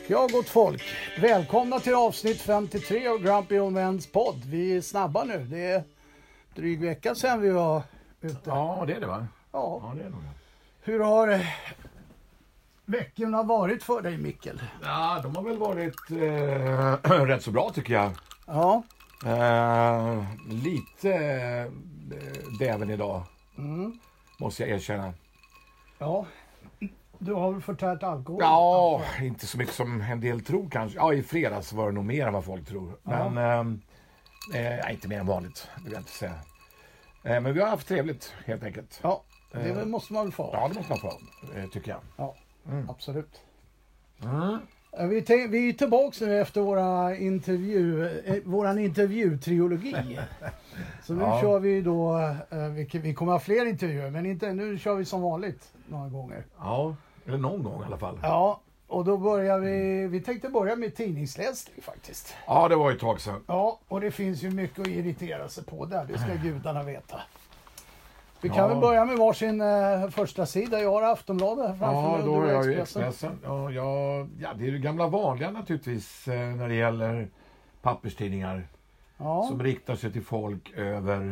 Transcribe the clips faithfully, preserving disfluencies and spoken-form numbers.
Ja, gott folk. Välkomna till avsnitt femtiotre av Grumpy Old Men's podd. Vi är snabba nu. Det är dryg vecka sedan vi var ute. Ja, det är det va? Ja. Ja, det är nog det. Hur har eh, veckorna varit för dig, Mikkel? Ja, de har väl varit eh, rätt så bra tycker jag. Ja. Eh, lite eh, däven idag, Mm. måste jag erkänna. Ja. Du har väl förtärt alkohol? Ja, inte så mycket som en del tror kanske. Ja, i fredags var det nog mer än vad folk tror. Ja. Men eh, eh, inte mer än vanligt, det vill jag inte säga. Eh, men vi har haft trevligt, helt enkelt. Ja, det väl måste man väl få. Ja, det måste man få, eh, tycker jag. Ja, Mm. absolut. Mm. Eh, Vi, te- vi är tillbaka nu efter våra intervju, eh, våran intervjutriologi. Så nu Ja. kör vi då, eh, vi, vi kommer ha fler intervjuer, men inte, nu kör vi som vanligt några gånger. Ja, eller någon gång i alla fall. Ja, och då börjar vi, vi tänkte börja med tidningsläsning faktiskt. Ja, det var ju ett tag sedan. Ja, och det finns ju mycket att irritera sig på där, det ska gudarna veta. Vi kan Ja. väl börja med varsin eh, första sida. Jag har Aftonbladet här framför Ja, mig och då du har har jag ju Expressen. Expressen. Ja, jag, ja, det är det gamla vanliga naturligtvis eh, när det gäller papperstidningar Ja. som riktar sig till folk över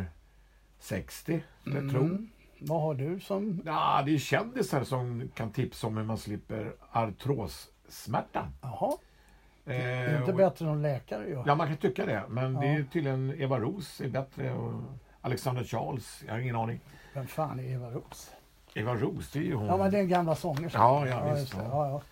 sextio, skulle jag tro. Mm. Vad har du som... Ja, det är kändisar som kan tipsa om hur man slipper artrossmärta. Jaha, det är Eh, inte och- bättre än en läkare ju. Ja, man kan tycka det. Men Ja. det är tydligen Eva Ros är bättre och Alexander Charles, jag har ingen aning. Vem fan är Eva Ros? Eva Ros, det är ju hon. Ja, men det är en gamla sångerskan. Ja, ja, visst, just det. ja. Ja, ja.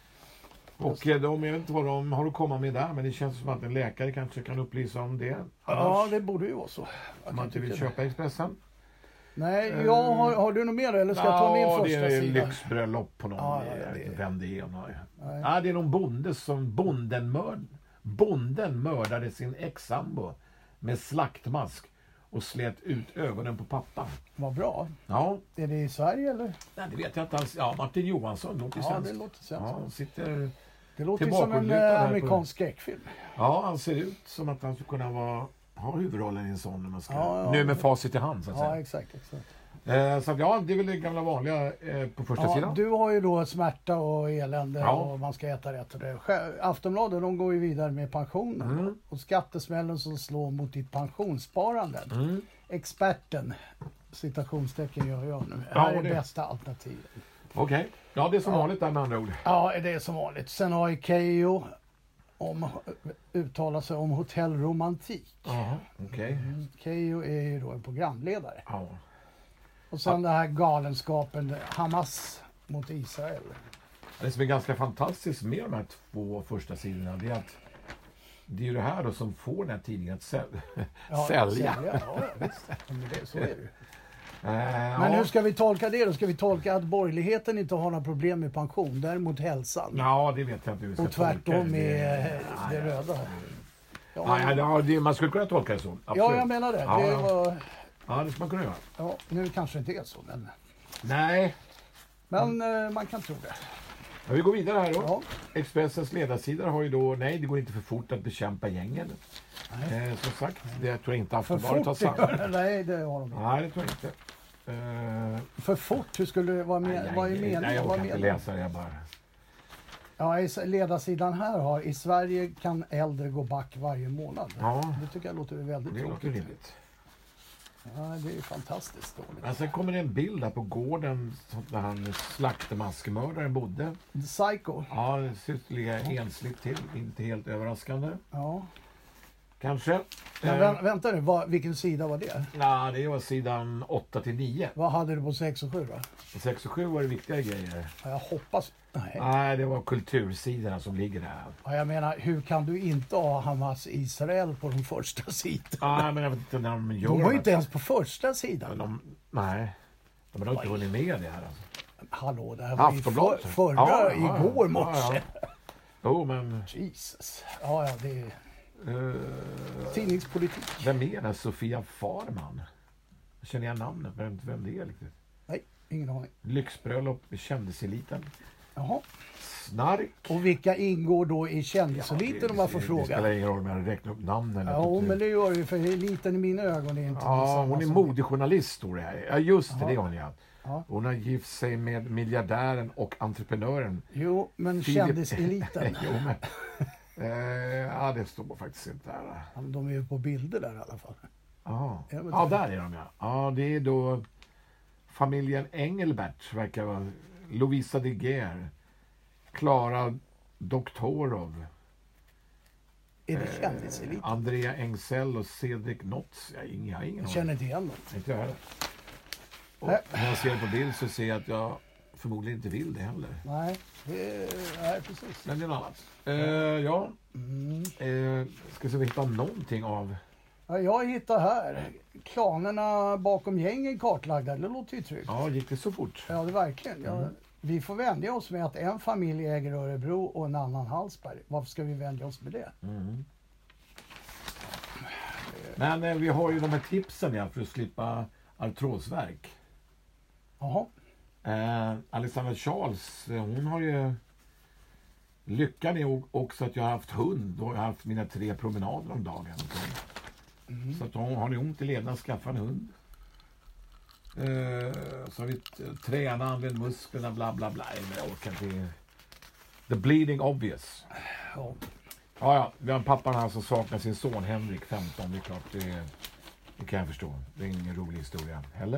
Och eh, de, jag vet inte vad de har att komma med där, men det känns som att en läkare kanske kan upplysa om det. Ja, Annars, det borde ju vara så. om Jag man kan inte vill tycka det. köpa Expressen. Nej, jag har, har du något mer eller ska jag ta min första det är sida? lyxbröllop på någon. Ja, ja, jag vet det- inte vem det är. Nej. Nej. Ja, det är någon bonde som bonden, mörd, bonden mördade sin ex-sambo med slaktmask och slet ut ögonen på pappan. Vad bra. Ja, Är det i Sverige eller? nej, det vet jag inte alls. Ja, Martin Johansson låter ju Ja, svenskt. det låter Ja, svenskt. han sitter... Det låter ju som en tillbakalutad eh, här på- amerikansk skräckfilm. Ja, han ser ut som att han skulle kunna vara, ha huvudrollen i en sån när man ska... Ja, ja. Nu med facit i hand så att Ja, säga. exakt. exakt. Eh, så att, ja, det är väl det gamla vanliga eh, på första Ja, sidan. du har ju då smärta och elände Ja. och man ska äta rätt och det. Själv- Aftonbladet, de går ju vidare med pensionen. Mm. Och skattesmällen som slår mot ditt pensionssparande. Mm. Experten, citationstecken gör jag nu. Ja, här är det- bästa alternativet. Okej. Ja, det är som Ja. vanligt där med andra ord. Ja, det är som vanligt. Sen har ju Keyyo om, uttalar sig om hotellromantik. Jaha, okej. Mm. Keyyo är ju då en programledare. Ja. Och sen den här galenskapen Hamas mot Israel. Det som är ganska fantastiskt med de här två första sidorna, det är att det är ju det här då som får den här tidningen att säl- Ja, sälja. Ja, ja, visst. Men det, så är det ju. Eh, Men ja. hur ska vi tolka det då? Ska vi tolka att borgerligheten inte har några problem med pension, däremot hälsan? Ja, det vet jag inte hur vi ska Och tvärtom tolka det. med Det- det nej, röda. Ja, Nej, ja, det, man skulle kunna tolka det så. Absolut. ja, jag menar det. Ja, det ja. var, Ja, det skulle man kunna göra. ja, nu kanske det inte är så, men, Nej, men eh, man kan tro det. men vi går vidare här då. Ja. Expressens ledarsidor har ju då, nej det går inte för fort att bekämpa gängen. Eh, som sagt, det tror jag inte För Aftonbladet har fort, sagt. nej det har de inte. Nej, det tror jag inte. Eh, För fort, hur skulle det vara nej, med, nej, vad är nej, meningen? nej, jag Vad orkar inte menar- läsa det jag bara. Ja, i ledarsidan här har i Sverige kan äldre gå back varje månad. Ja, Det tycker jag låter väldigt det låter tråkigt. rimligt. Ja, det är ju fantastiskt dåligt. Men sen kommer det en bild här på gården där han slaktmaskmördaren bodde. Psycho. Ja, det ser ut att ligga ensligt till. Inte helt överraskande. Ja. Kanske. Men Eh, vä- vänta nu, vad, vilken sida var det? nej, det var sidan åtta till nio. Vad hade du på sex och sju då? På sex och sju var det viktiga grejer. Ja, jag hoppas... Nej. Nej, det var kultursidorna som ligger där. Ja, jag menar, hur kan du inte ha Hamas Israel på de första sidorna? Nej, men jag vet inte när de gör De var ju det. inte ens på första Men sidan. de, nej, de har inte Oj. hunnit med det här. Alltså. Hallå, det här var ju för, Aftonbladet. förra, Ja, ja, ja. igår Ja, morse. ja. Jo, men... Jesus. Ja, ja, det är Uh, tidningspolitik. vem är det? Sofia Farman? Jag känner igen namnet, vem, vem det är riktigt. Nej, ingen aning. Lyxbröllop med kändiseliten. Jaha. Snark. Och vilka ingår då i kändiseliten om man får det, fråga? Det spelar ingen roll om jag räknar upp namnen. Ja, men det gör ju för eliten i mina ögon är inte Ja, hon är modejournalist står det här. Ja, just det, Jaha. det är hon ja. Ja. Hon har gift sig med miljardären och entreprenören. Jo, men Filip- kändiseliten. jo, men... eh, ja, det står faktiskt inte där. Ja, men de är ju på bilder där i alla fall. Ja, Ja, men ja det- där är de ja. Ja, det är då familjen Engelbert, verkar vara. Lovisa de Geer, Klara Doktorov, Är det kändiseliten? Andrea Engsell och Cedric Notz. Jag har ingen, jag har ingen Jag aning. känner inte igen något. Inte jag heller. Och Nej. när jag ser det på bild så ser jag att jag förmodligen inte vill det heller. Nej, det är, nej precis. Men det är något annat. Eh, ja, Mm. eh, ska se om vi hittar någonting av... Ja, jag hittar här. Klanerna bakom gängen kartlagda. Det låter ju tryggt. Ja, gick det så fort? Ja, det verkligen. Ja, Mm. vi får vänja oss med att en familj äger Örebro och en annan Hallsberg. Varför ska vi vänja oss med det? Mm. Men eh, vi har ju de här tipsen ja, för att slippa artrosvärk. Jaha. Eh, Alexandra Charles, eh, hon har ju... Lyckan är o- också att jag har haft hund och jag har haft mina tre promenader om dagen. Mm. Så att hon har ni ont i lederna, skaffa en hund. Eh, så har vi t- träna, använd musklerna, bla bla bla. Men jag orkar inte. The bleeding obvious. Ja. Ja, ja, vi har en pappa här som saknar sin son Henrik, femton. Det är klart, det, det kan jag förstå. Det är ingen rolig historia heller.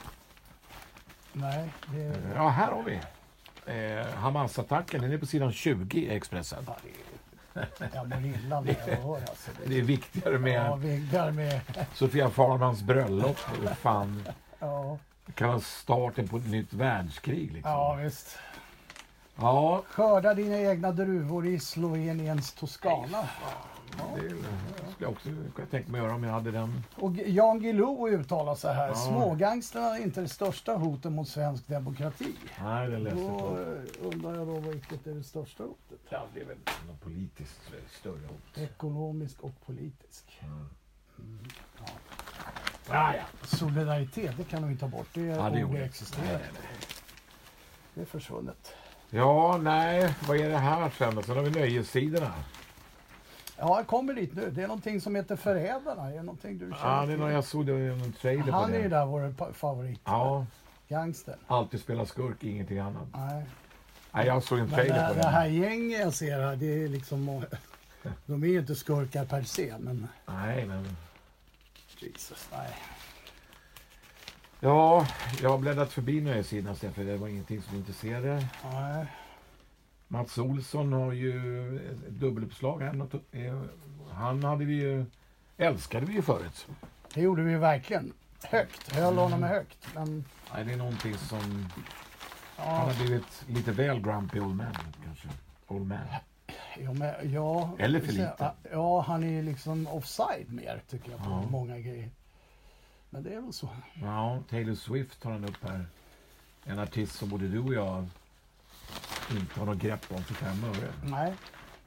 Nej, det Eh, ja, här har vi. Eh, Hamas-attacken, den är på sidan tjugo i Expressen. ja, det är, jag mår illa när jag hör alltså. Det är viktigare med Ja, vinkar med. Sofia Farmans bröllop. Eller fan, Ja, det kan vara starten på ett nytt världskrig. Liksom. ja visst. Ja, Skörda dina egna druvor i Sloveniens Toscana. det skulle jag också kunna tänka mig göra om jag hade den. Och Jan Guillou uttalar så här. Ja. Smågangsterna är inte det största hotet mot svensk demokrati. Nej, det läste jag Då på. eh, undrar jag då vilket är det största hotet. Ja, det är väl något politiskt större hot. Ekonomisk och politisk. Mm. Ja. Ah, ja. Solidaritet, det kan de ju ta bort. Det är Ja, det ord gjorde det det. existerar. Nej, nej, nej. Det är försvunnet. Ja, nej, vad är det här sen? Sen har vi nöjessidorna. Ja, jag kommer dit nu. Det är någonting som heter Förrädarna. Är det någonting du känner Ja, det är till? någon, jag såg det i någon trailer på Han är ju det. där vår pa- favorit. Ja, Gangster. alltid spela skurk, ingenting annat. Nej. Nej, jag såg en Men det, trailer på det här det. gänget jag ser här, det är liksom... De är ju inte skurkar per se, men... Nej, men... Jesus, nej. Ja, jag har bläddrat förbi nöjessidorna sen för det var ingenting som intresserade. nej. Mats Olsson har ju ett dubbeluppslag här. Något- eh, Han hade vi ju, älskade vi ju förut. Det gjorde vi verkligen. Högt. Höll honom högt. Men... Nej, det är någonting som... Han Ja, har blivit lite väl grumpy old man, kanske. Old man. ja, men, ja, Eller för lite. Ja, han är ju liksom offside mer, tycker jag, på Ja. många grejer. Men det är väl så. Ja, Taylor Swift tar han upp här. En artist som både du och jag inte har något grepp om för fem öre. Nej.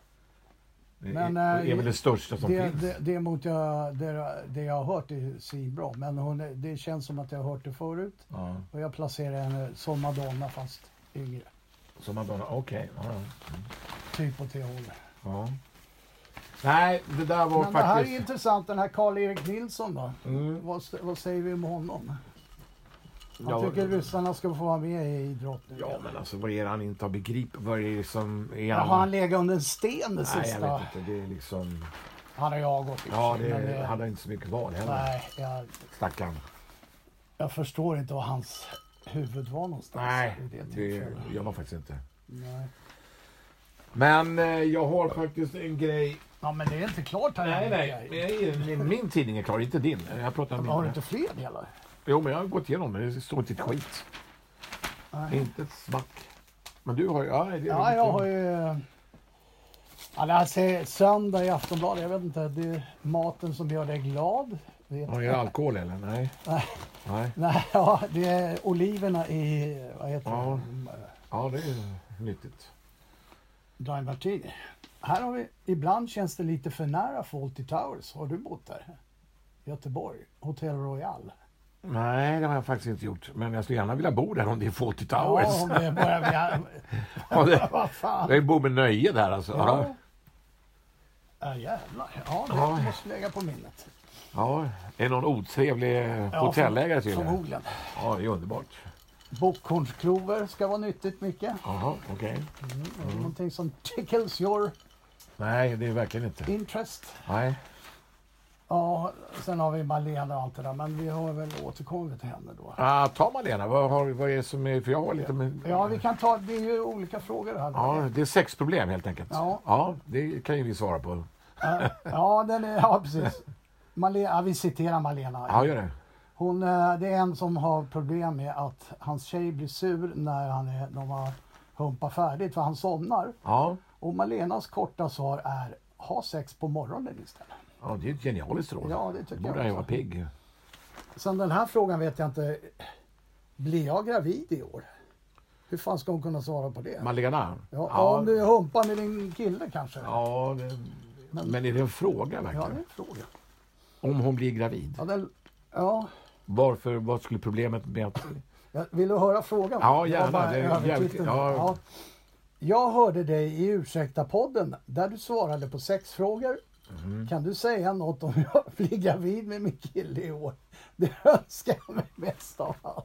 Det Men, är, eh, är väl det största som Det, finns. det, det, mot jag, det, det jag har hört är svinbra. Men hon, är- det känns som att jag har hört det förut. Ja, Och jag placerar henne som Madonna fast yngre. som Madonna, okej. Ja, ja. Typ åt det hållet. Ja. Nej, det där var Men det här är faktiskt... intressant, den här Karl-Erik Nilsson då. Mm. Vad, vad säger vi om honom? Han Ja, tycker ryssarna ska få vara med i idrott nu. Ja, men alltså vad är det han inte har begripit? Vad är det som... Är Ja, har han legat under en sten det Nej, jag sista? vet inte. Det är liksom... Han har ju avgått. i och Ja, för sig, det men hade han inte så mycket val heller. Nej, jag, Stackarn. jag förstår inte var hans huvud var någonstans. Nej, i det det tillfället. gör man faktiskt inte. Nej. Men eh, jag har faktiskt en grej. Ja, men det är inte klart här. Nej, nej. Min, min tidning är klar, inte din. Jag pratar om Har du min. inte fler delar? Jo, men jag har gått igenom det. Det står inte ett skit. Nej. Inte ett smack. Men du har ju... Ja, det, Ja, jag har ju... Ja, det här är söndag i Aftonbladet. Jag vet inte. Det är maten som gör dig glad. Vet Har du alkohol eller? Nej. Nej. Nej. Nej, ja, det är oliverna i... Vad heter Ja. det? Ja, det är nyttigt. Dry Martini. Här har vi... Ibland känns det lite för nära Fawlty Towers. Har du bott där? Göteborg. Hotel Royal. Nej, det har jag faktiskt inte gjort. Men jag skulle gärna vilja bo där om det är Fawlty Towers. Ja, om det bara vi... Ja, det, Vad fan? jag bor med nöje där alltså. Ja. Ja, Ja, jävlar. Ja, det Ja. måste lägga på minnet. ja. Är det någon otrevlig Ja, hotellägare till det? Förmodligen. Ja, det är underbart. Bockhornsklover ska vara nyttigt mycket. Jaha, okej. Mm. Någonting som tickles your Nej, det är verkligen inte. interest. Nej. Ja, sen har vi Malena och allt det där, men vi har väl återkommit till henne då. Ah, ta Malena, vad, har, vad är det som är... För jag har lite med... Ja, vi kan ta, det är ju olika frågor här. Ja, det är sexproblem helt enkelt. Ja. Ja, det kan ju vi svara på. Ja, ja, den är, ja precis. Malena, ja, vi citerar Malena. Ja, gör det. Hon, eh, det är en som har problem med att hans tjej blir sur när han är, de har humpat färdigt, för han somnar. Ja. Och Malenas korta svar är: ha sex på morgonen istället. Ja, det är ett genialiskt råd. Ja, det tycker Borde jag han ju också. vara pigg. Sen den här frågan vet jag inte. Blir jag gravid i år? Hur fan ska hon kunna svara på det? Malena? Ja, ja. Om du humpar med din kille kanske? Ja, det, men, men är det en fråga verkligen? Ja, det är en fråga. Om hon blir gravid? Ja, den, ja. Varför, vad skulle problemet med att... Jag vill du höra frågan? Ja, Jag var gärna. bara Det är över jävligt- titeln. ja. Ja. Jag hörde dig i Ursäkta-podden där du svarade på sex frågor. Mm. Kan du säga något om jag blir gravid med min kille i år? Det önskar jag mig mest av allt.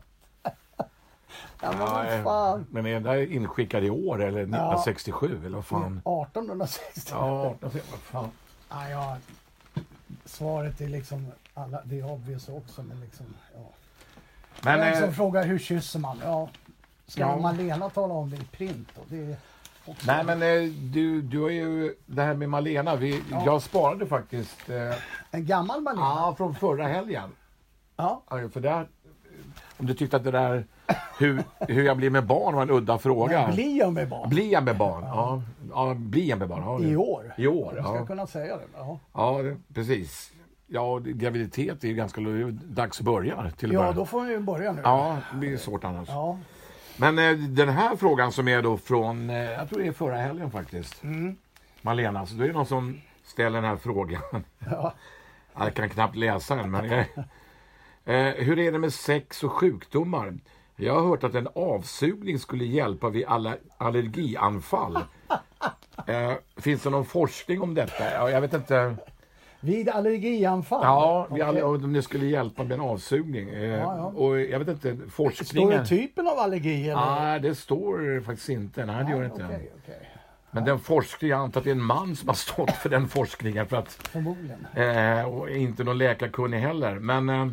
Ja, men vad fan. Men är den där inskickad i år eller nittonhundrasextiosju eller vad fan? artonhundrasextio. Ja, vad fan. Ja, ja, svaret är liksom, alla, det är obvious också, men liksom, ja. Men, Men, som eh, frågar hur kysser man? Ja, ska Ja. Malena tala om det i print då? Det är också... nej, men eh, du, du har ju det här med Malena. Vi, Ja. Jag sparade faktiskt eh, En gammal Malena? ja, från förra helgen. Ja. Ja, för där, om du tyckte att det där hur, hur jag blir med barn var en udda fråga. Men blir jag med barn? Blir jag med barn? Ja, ja blir jag med barn? Ja, det- I år? I år, Jag ska ja. kunna säga det. Ja, Ja, det- precis. Ja, det- graviditet är ju ganska det är ju dags att börja till att ja börja. då får vi ju börja nu. Ja, det blir svårt annars. Ja. Men eh, den här frågan som är då från, eh, jag tror det är förra helgen faktiskt. Mm. Malena, så då är det någon som ställer den här frågan. Ja. Jag kan knappt läsa den, men... Eh, eh, hur är det med sex och sjukdomar? Jag har hört att en avsugning skulle hjälpa vid alla allergianfall. Eh, finns det någon forskning om detta? Ja, jag vet inte. Vid allergianfall? Ja, vi Okej. alla, om det skulle hjälpa med en avsugning. Eh, Ja, ja. Och jag vet inte, Står forskningen... det typen av allergi? Eller? Nej, det står faktiskt inte. Nej, det gör det inte. Okej, okej. Men den forskning, jag antar att det är en man som har stått för den forskningen. För att, Förmodligen. eh, och inte någon läkarkunnig heller. Men eh,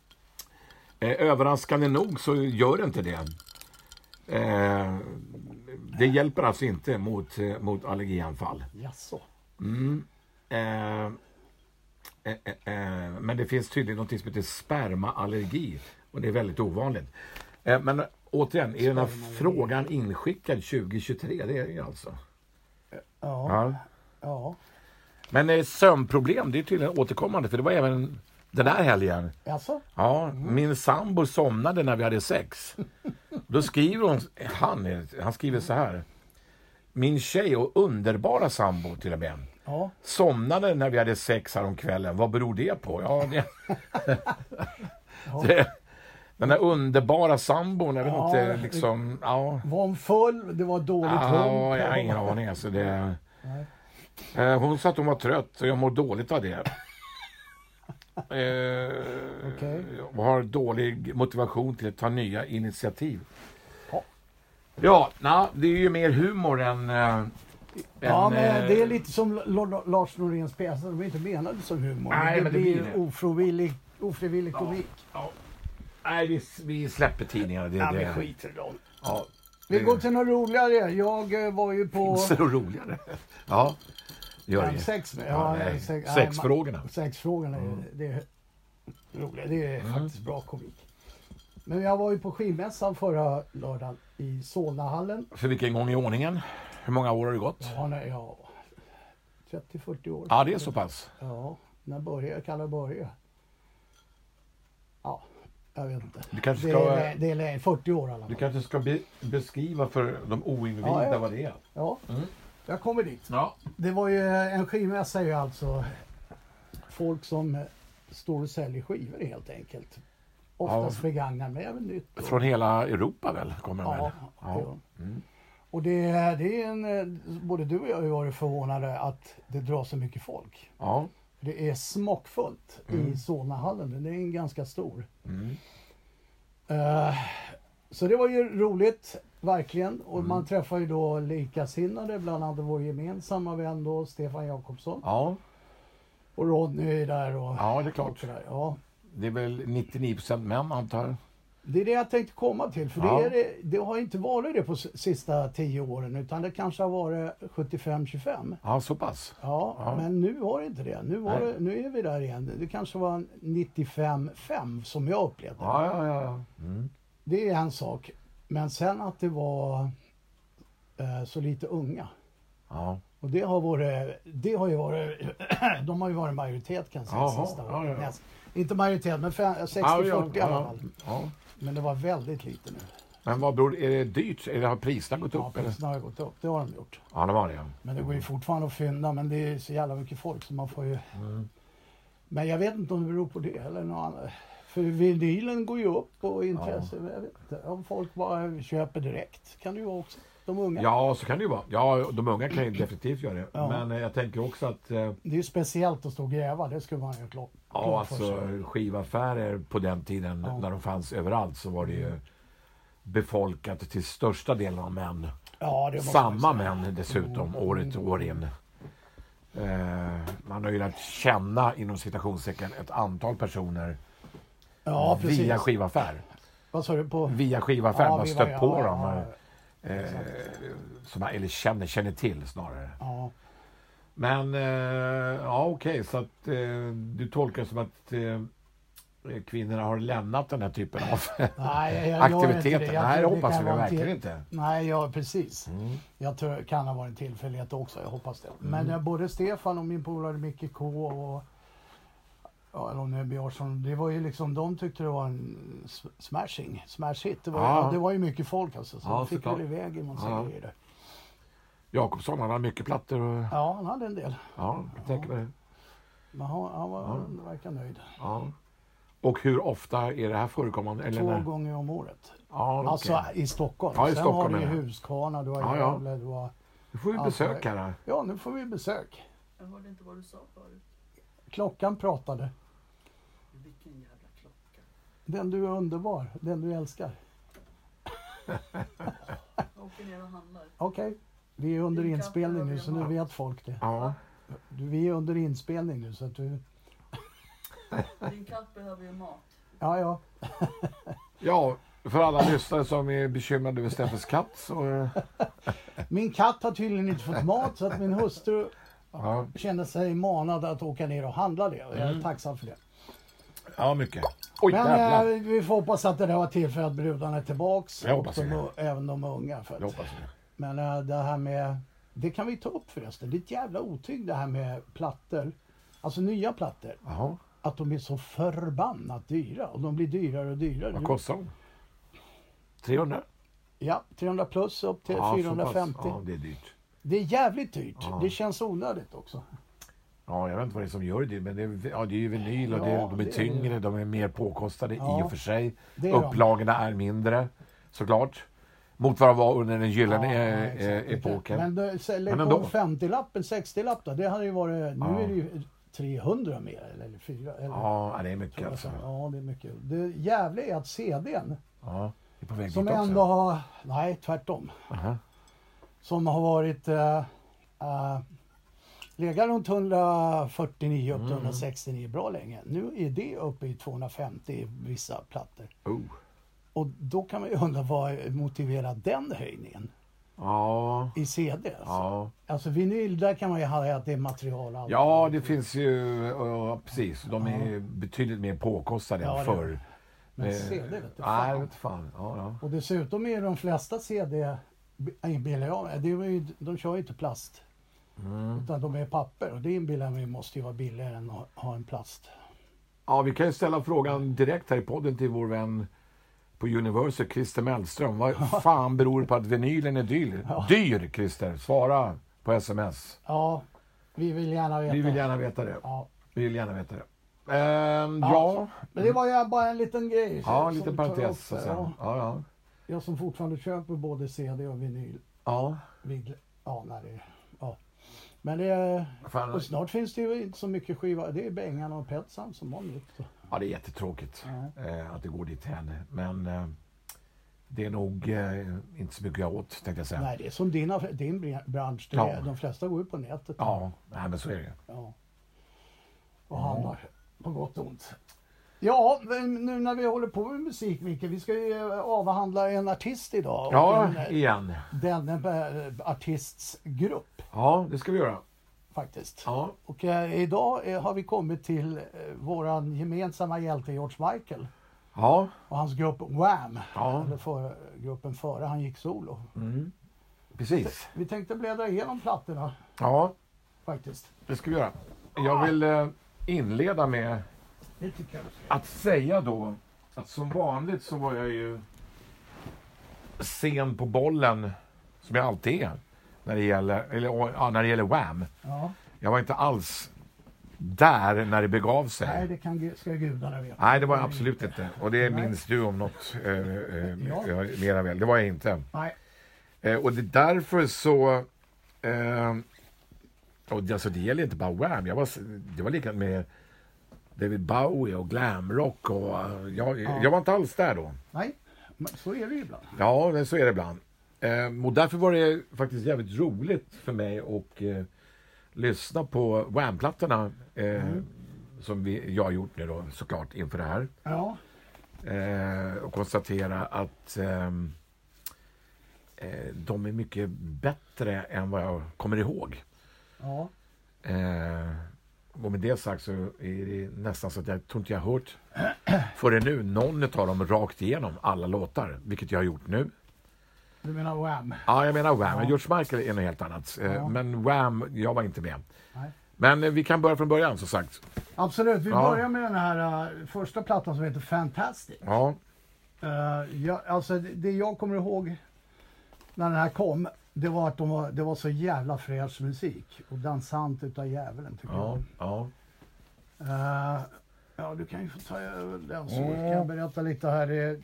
eh, överraskande nog så gör det inte det. Eh, det hjälper alltså inte mot, eh, mot allergianfall. Jaså? Mm. Eh, eh, eh, eh, men det finns tydligen något som heter spermaallergi. Och det är väldigt ovanligt. Eh, men återigen, är den här frågan inskickad tjugo tjugotre? Det är det alltså. Ja. Ja. Ja. Men eh, sömnproblem, det är tydligen återkommande. För det var även den här helgen. Jaså? Ja, min sambo somnade när vi hade sex. Då skriver hon, han, han skriver så här. Min tjej och underbara sambo till och med. Ja. Somnade när vi hade sex här om kvällen. Vad beror det på? Ja, det, Ja. det, den här underbara sambon, jag vet Ja, inte, det- liksom, ja. Var hon full? Det var dåligt Ja, hump? jag har ingen aning. Alltså det, Nej. eh, hon sa att hon var trött och jag mår dåligt av det. Eh, Okej. och har dålig motivation till att ta nya initiativ. Ja. Ja, na, det är ju mer humor än... Eh, Ja, än, men eh, det är lite som L- L- Lars Noréns pjäser. De är inte menade som humor. Nej, det men det blir blir det. ofrivillig, ofrivillig komik. Ja. Nej, vi, vi släpper tidningarna. Det, Ja, vi det, skiter i dem. ja, Vi det- går till något roligare. Jag eh, var ju på... Finns det något roligare? Ja, gör Ja, det. sex med. Ja, Ja, nej. sex- nej, Sexfrågorna. man- Sexfrågorna, är- det är roligt. Det är Mm. faktiskt bra komik. Men jag var ju på skivmässan förra lördagen i Solnahallen. För vilken gång i ordningen? Hur många år har det gått? Ja, nej, ja trettio till fyrtio år. Ja, det är så pass. Ja, när började jag? Kalla börja. Ja, jag vet inte. Du kanske Det ska, är, det är lä- fyrtio år i alla du fall. kanske ska be, beskriva för de oinvigda Ja, ja. vad det är. Ja, Mm. jag kommer dit. Ja. Det var ju, en skivmässa är ju alltså folk som står och säljer skivor helt enkelt. Oftast ja. Begagnat med även nytt. Och... Från hela Europa väl? Kommer de ja, väl? Ja. ja. Mm. Och det, det är en, både du och jag har ju varit förvånade att det drar så mycket folk. Ja. Det är smockfullt mm. i Solnahallen. Det är en ganska stor. Mm. Uh, så det var ju roligt, verkligen. Och mm. man träffar ju då likasinnade, bland annat vår gemensamma vän då, Stefan Jakobsson. Ja. Och Rodney är där. Och, ja, det är klart. Där. Ja. Det är väl nittionio procent män, antar jag. Det är det jag tänkte komma till. För ja. det, är det, det har inte varit det på sista tio åren. Utan det kanske har varit sjuttiofem tjugofem. Ja, så pass. Ja, ja. Men nu var det inte det. Nu, var det, nu är vi där igen. Det kanske var nittiofem fem som jag upplevde. Ja, ja, ja. Mm. Det är en sak. Men sen att det var eh, så lite unga. Ja. Och det har varit, det har ju varit, de har ju varit majoritet kan jag säga. Jaha, sista ja, ja. Inte majoritet, men sextio fyrtio ja, ja, i alla fall. Ja. Men det var väldigt lite nu. Men vad beror, är det dyrt? Är det, har priserna gått ja, upp? Ja, priserna har gått upp. Det har de gjort. Ja, det var det. Ja. Men det går ju fortfarande att fynda, men det är så jävla mycket folk så man får ju... Mm. Men jag vet inte om det beror på det eller något annat. För vinylen går ju upp och intresse, ja. Jag vet inte. Om folk bara köper direkt kan det ju vara också. De unga. Ja, så kan det ju vara. Ja, de unga kan ju definitivt göra det. Ja. Men jag tänker också att... Eh, det är ju speciellt att stå och gräva, det skulle man ju klart. Ja, alltså skivaffärer på den tiden ja. När de fanns överallt så var det ju befolkat till största delen av män. Ja, det samma män dessutom, mm. året och år in. Eh, man har ju lärt känna inom citationstecken ett antal personer ja, via precis. Skivaffär. Vad sa du på? Via skivaffär, ja, man stött ja, på ja, dem. Ja, ja. Eh, som man, eller känner, känner till snarare. Ja. Men, eh, ja okej, okay, så att eh, du tolkar som att eh, kvinnorna har lämnat den här typen av nej, jag, aktiviteter. Jag jag nej, det hoppas vi verkligen till... inte. Nej, ja precis. Mm. Jag tror det kan ha varit en tillfällighet också, jag hoppas det. Men mm. både Stefan och min polare Micke K och ja, eller om det är Björnsson, det var ju liksom, de tyckte det var en smashing, smash hit. Det var, ja. Ja, det var ju mycket folk alltså, så ja, de fick väl iväg i massa ja. grejer där. Jakobsson, han hade mycket plattor. Och... Ja, han hade en del. Ja, jag tänker ja. det. Men han, han var, ja. verkar nöjd. Ja. Och hur ofta är det här förekommande? Eller Två när... gånger om året. Ja, okay. Alltså i Stockholm. Ja, i Sen Stockholm har du Huskvarna, du har ja, Gävle, ja. du har... Nu får vi besök här. Då. Ja, nu får vi besök. Jag hörde inte vad du sa förut. Klockan pratade. Vilken jävla klocka. Den du är underbar, den du älskar. Jag åker ner och handlar. Okej, okay. Vi är under Din inspelning nu så nu vet folk det. Ja. Vi är under inspelning nu så att du... Din katt behöver ju mat. Ja, ja. Ja, för alla lyssnare som är bekymrade över Steffes katt så... Min katt har tydligen inte fått mat så att min hustru ja. kände sig manad att åka ner och handla det. Och jag är mm. tacksam för det. Ja, mycket. Oj, men äh, vi får hoppas att det där var till för att brudarna är tillbaks. Jag hoppas och de, det. även de unga. För att, jag hoppas det. Men äh, det här med... Det kan vi ta upp förresten. Det är ett jävla otyg det här med plattor. Alltså nya plattor. Jaha. Att de är så förbannat dyra. Och de blir dyrare och dyrare. Vad kostar de? trehundra? Ja, trehundra plus upp till ja, fyrahundrafemtio. Ja, det är dyrt. Det är jävligt dyrt. Ja. Det känns onödigt också. Ja, jag vet inte vad det är som gör det. Men det är, ja, det är ju vinyl och ja, det, de är tyngre. Är... De är mer påkostade ja, i och för sig. Upplagorna är mindre, såklart. Mot vad det var under den gyllene ja, ja, epoken. Men, då, lägg men på en femtio-lapp, en sextio-lapp då. Det hade ju varit... Nu ja. är det ju trehundra mer, eller, eller fyra. Eller, ja, det är mycket alltså. Ja, det är mycket. Det jävliga är att C D:n... Ja, är på väg som dit ändå också. har... Nej, tvärtom. Uh-huh. Som har varit... Uh, uh, legat runt hundrafyrtionio upp till mm. hundrasextionio bra länge. Nu är det uppe i tvåhundrafemtio i vissa plattor. Oh. Och då kan man ju undra vad motiverar den höjningen? Ja. I C D alltså. Ja. Alltså vinyl, där kan man ju ha att det är material. Allt. Ja, det finns ju, ja, precis. De är ja. betydligt mer påkostade ja, än förr. Men C D vet du fan. Nej, vet fan. Ja, ja. Och dessutom är de flesta C D inbillar jag mig, det är ju, de kör ju inte plast. Mm. Utan de är papper. Och det inbillar mig måste ju vara billigare än att ha en plast. Ja, vi kan ju ställa frågan direkt här i podden till vår vän på Universal, Christer Mellström. Vad fan beror det på att vinylen är dyr? Ja. Dyr, Christer. Svara på sms. Ja, vi vill gärna veta Vi vill gärna veta det. Ja. Vi vill gärna veta det. Ehm, Ja. ja. Men det var ju bara en liten grej. Ja, en som liten tar parentes. upp, Alltså. ja. Ja, ja. Jag som fortfarande köper både C D och vinyl. Ja. Vid, ja, när det, ja. Men det är, Fan. och snart finns det ju inte så mycket skiva. Det är Bengan och Petsam som har nytt. Ja, det är jättetråkigt Ja. eh, att det går dit än. Men eh, det är nog eh, inte så mycket jag åt, tänkte jag säga. Nej, det är som din, aff- din bransch. Det Ja. är, de flesta går ju på nätet. Ja, nej, men så är det ju. Ja. Och handlar på gott och ont. Ja, men nu när vi håller på med musik, Micke, vi ska ju avhandla en artist idag. Och Ja, en, igen. den eh, artists grupp Ja, det ska vi göra. faktiskt. Ja, Och eh, idag eh, har vi kommit till eh, våran gemensamma hjälte George Michael ja, och hans grupp Wham. Ja. Eller för, gruppen före han gick solo. mm. Precis. Vi tänkte bläddra igenom plattorna Ja, faktiskt. det ska vi göra. Jag vill eh, inleda med Det tycker jag du ska. att säga då att som vanligt så var jag ju sen på bollen, som jag alltid är, när det gäller, eller, ja, när det gäller Wham. Ja. Jag var inte alls där när det begav sig. Nej, det kan, gu- ska gudarna veta. Nej, det var jag absolut inte. Och det Nej. minns du om något eh, eh, Ja. ja. mera väl. Det var jag inte. Nej. Eh, och det är därför så... Eh, och det, alltså, det gäller inte bara Wham. Jag var, s- det var likadant med David Bowie och glamrock. Och, eh, jag, Ja. jag var inte alls där då. Nej, men så är det ju ibland. Ja, men så är det ibland. Eh, och därför var det faktiskt jävligt roligt för mig att eh, lyssna på Wham-plattorna. Eh, Mm. Som vi, jag har gjort nu då, såklart, inför det här. Ja, Eh, och konstatera att ehm, eh, de är mycket bättre än vad jag kommer ihåg. ja. Eh, och med det sagt så är det nästan så att jag tror inte jag har hört förrän nu någon av dem rakt igenom alla låtar, vilket jag har gjort nu. Du menar Wham? Ja, jag menar Wham. Ja. George Michael är något helt annat. Eh, Ja. Men Wham, jag var inte med. Nej. Men eh, vi kan börja från början, som sagt. Absolut, vi Ja. börjar med den här uh, första plattan som heter Fantastic. Ja, Uh, jag, alltså det, det jag kommer ihåg när den här kom, det var att de var, det var så jävla fräsch musik. Och dansant utav djävulen tycker ja, jag. ja. Uh, ja, du kan ju få ta över den så Mm. kan jag berätta lite här. Det,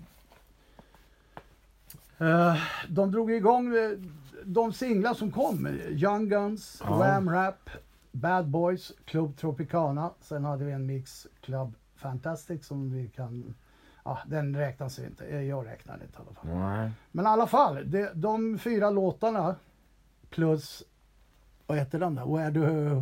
uh, de drog igång eh, de singlar som kom. Young Guns, Ja. Wham Rap, Bad Boys, Club Tropicana. Sen hade vi en mix, Club Fantastic, som vi kan... Ja, den räknas inte. Jag räknar inte i alla fall. Nej. Men i alla fall, de, de fyra låtarna plus, vad heter den där? Where do...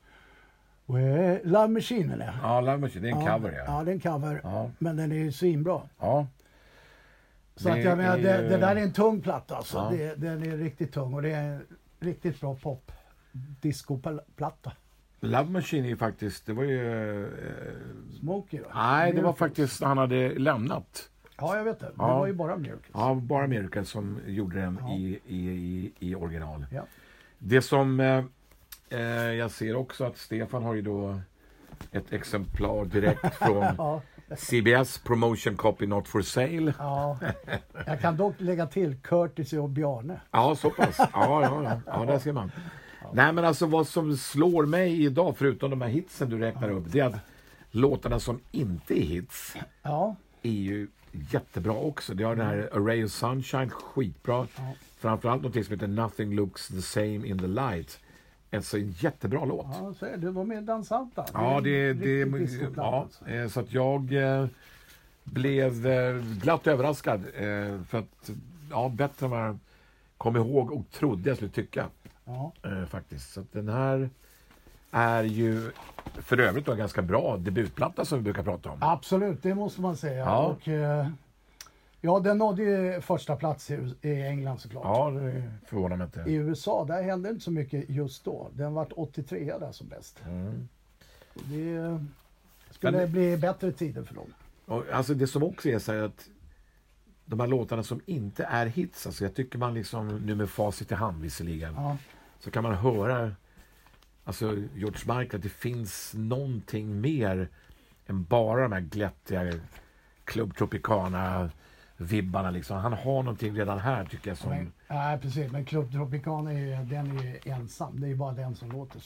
Where, Love Machine är det. Ja, Love Machine, det är en ja, cover, ja. Ja, det är en cover. Ja. Men den är ju svinbra. Ja. Så Det att jag menar, är det, ju- det där är en tung platta alltså. Ja. Det, den är riktigt tung och det är en riktigt bra pop disco-platta. Love Machine är ju faktiskt, det var ju... Eh, Smokey då? nej, det var Miracles. faktiskt, han hade lämnat. Ja, jag vet det. Det Ja. var ju bara Miracles. Ja, bara Miracle som gjorde den Ja. i, i, i, i original. Ja. Det som eh, eh, jag ser också att Stefan har ju då ett exemplar direkt från Ja. C B S Promotion Copy Not For Sale. Ja. Jag kan dock lägga till Curtis och Bjarne. Ja, så pass. Ja, ja, ja. Ja, där ser man. Nej, men alltså vad som slår mig idag, förutom de här hitsen du räknar upp, det är att låtarna som inte är hits Ja. är ju jättebra också. Det har den här Array of Sunshine, skitbra. Ja. Framförallt något som heter Nothing Looks the Same in the Light. En så jättebra låt. Ja, så är det. De är dansanta. Ja, det, är det, riktigt discoplatta, ja, alltså. eh, så att jag eh, blev eh, glatt överraskad. Eh, för att, ja, bättre än vad jag kom ihåg och trodde jag skulle tycka. Ja. Eh, faktiskt. Så att den här är ju för övrigt då en ganska bra debutplatta som vi brukar prata om. Absolut, det måste man säga. Ja. Och, eh, ja, den nådde ju första plats i, i England såklart. Ja, det förvånar mig I inte. U S A, där hände inte så mycket just då. Den vart åttiotre där som bäst. Mm. Det eh, skulle Men det- bli bättre tider för dem. Och, alltså det som också är så här att de här låtarna som inte är hits, alltså jag tycker man liksom, nu med facit i hand visserligen, Ja. så kan man höra, alltså George Michael, att det finns någonting mer än bara de här glättiga Club Tropicana-vibbarna liksom. Han har någonting redan här tycker jag som... Men, nej, precis. Men Club Tropicana är ju, den är ju ensam. Det är ju bara den som låter så.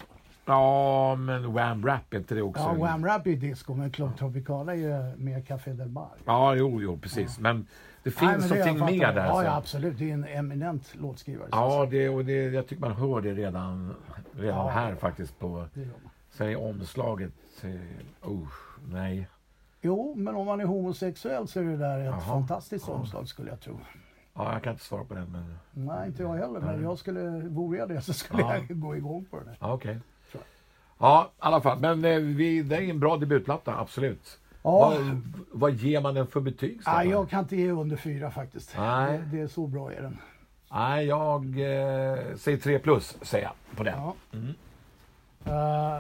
Ja, men Wham Rap är inte det också? Ja, Wham Rap är ju disco, men Club Tropicana är ju mer Café Del Mar. Ja, jo, jo, precis. Ja. Men det finns Nej, men det någonting mer där. Ja, så. ja, absolut. Det är en eminent låtskrivare. Ja, det, och det, jag tycker man hör det redan, redan ja, här faktiskt. På, det gör man. sen i omslaget. Uh, nej. Jo, men om man är homosexuell så är det där ett Jaha. fantastiskt Ja. omslag skulle jag tro. Ja, jag kan inte svara på den. Men... Nej, inte jag heller. Men Nej. jag skulle, vore jag det så skulle Ja. jag gå igång på det. Ja, okej. Så. Ja, i alla fall. Men eh, vi, det är en bra debutplatta, absolut. Ja. Vad, vad ger man den för betyg? Nej, Stefan? jag kan inte ge under fyra faktiskt. Nej. Det, det är så bra är den. Nej, jag eh, säger tre plus, säger jag på den. Ja. Mm. Uh,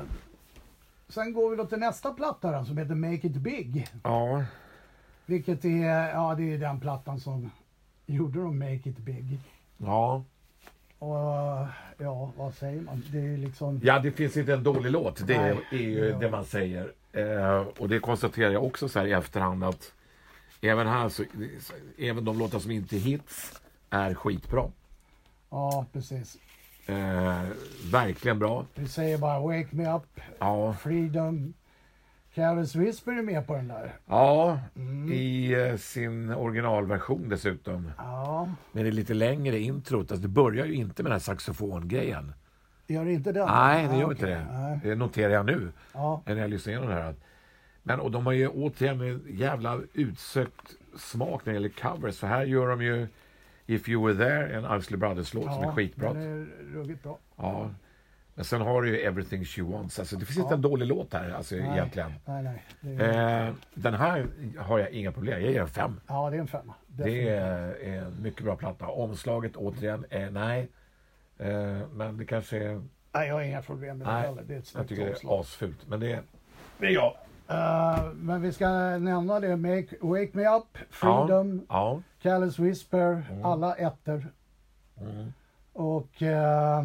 sen går vi då till nästa platta då, som heter Make It Big. Ja. Vilket är, ja det är den plattan som gjorde de Make It Big. Ja. Och ja, vad säger man? Det är liksom... Ja, det finns inte en dålig låt. Det Nej, är ju ja. det man säger. Eh, och det konstaterar jag också så här i efterhand att även här så, även de låtar som inte är hits är skitbra. Ja, precis. Eh, verkligen bra. Vi säger bara Wake Me Up, Ja. Freedom. Careless Whisper är med på den där. Ja, Mm. i eh, sin originalversion dessutom. Ja, Men det är lite längre introt. Alltså det börjar ju inte med den här saxofongrejen. gör det inte den? Nej, det gör ah, inte okej. det. Nej. Det noterar jag nu. Ja, När jag lyssnar igenom det här. Men och de har ju återigen en jävla utsökt smak när det gäller covers. För här gör de ju If You Were There, en Isley Brothers-låt som är skitbra. den är ruggigt bra. Ja. Men sen har du ju Everything She Wants. Alltså det finns Ja. inte en dålig låt här alltså, Nej, egentligen. Nej, nej. Det är, Eh, den här har jag inga problem. Jag ger en fem. ja, det är en femma. Det Definitivt. är en mycket bra platta. Omslaget återigen, är nej. Eh, men det kanske är... Nej, jag har inga problem med det Nej, heller. Det är ett jag snyggt tycker det omslag. är asfult. Men det, det är jag. Uh, men vi ska nämna det. Make, Wake Me Up, Freedom, Ja. Careless Whisper, Mm. alla ettor. Mm. Och uh,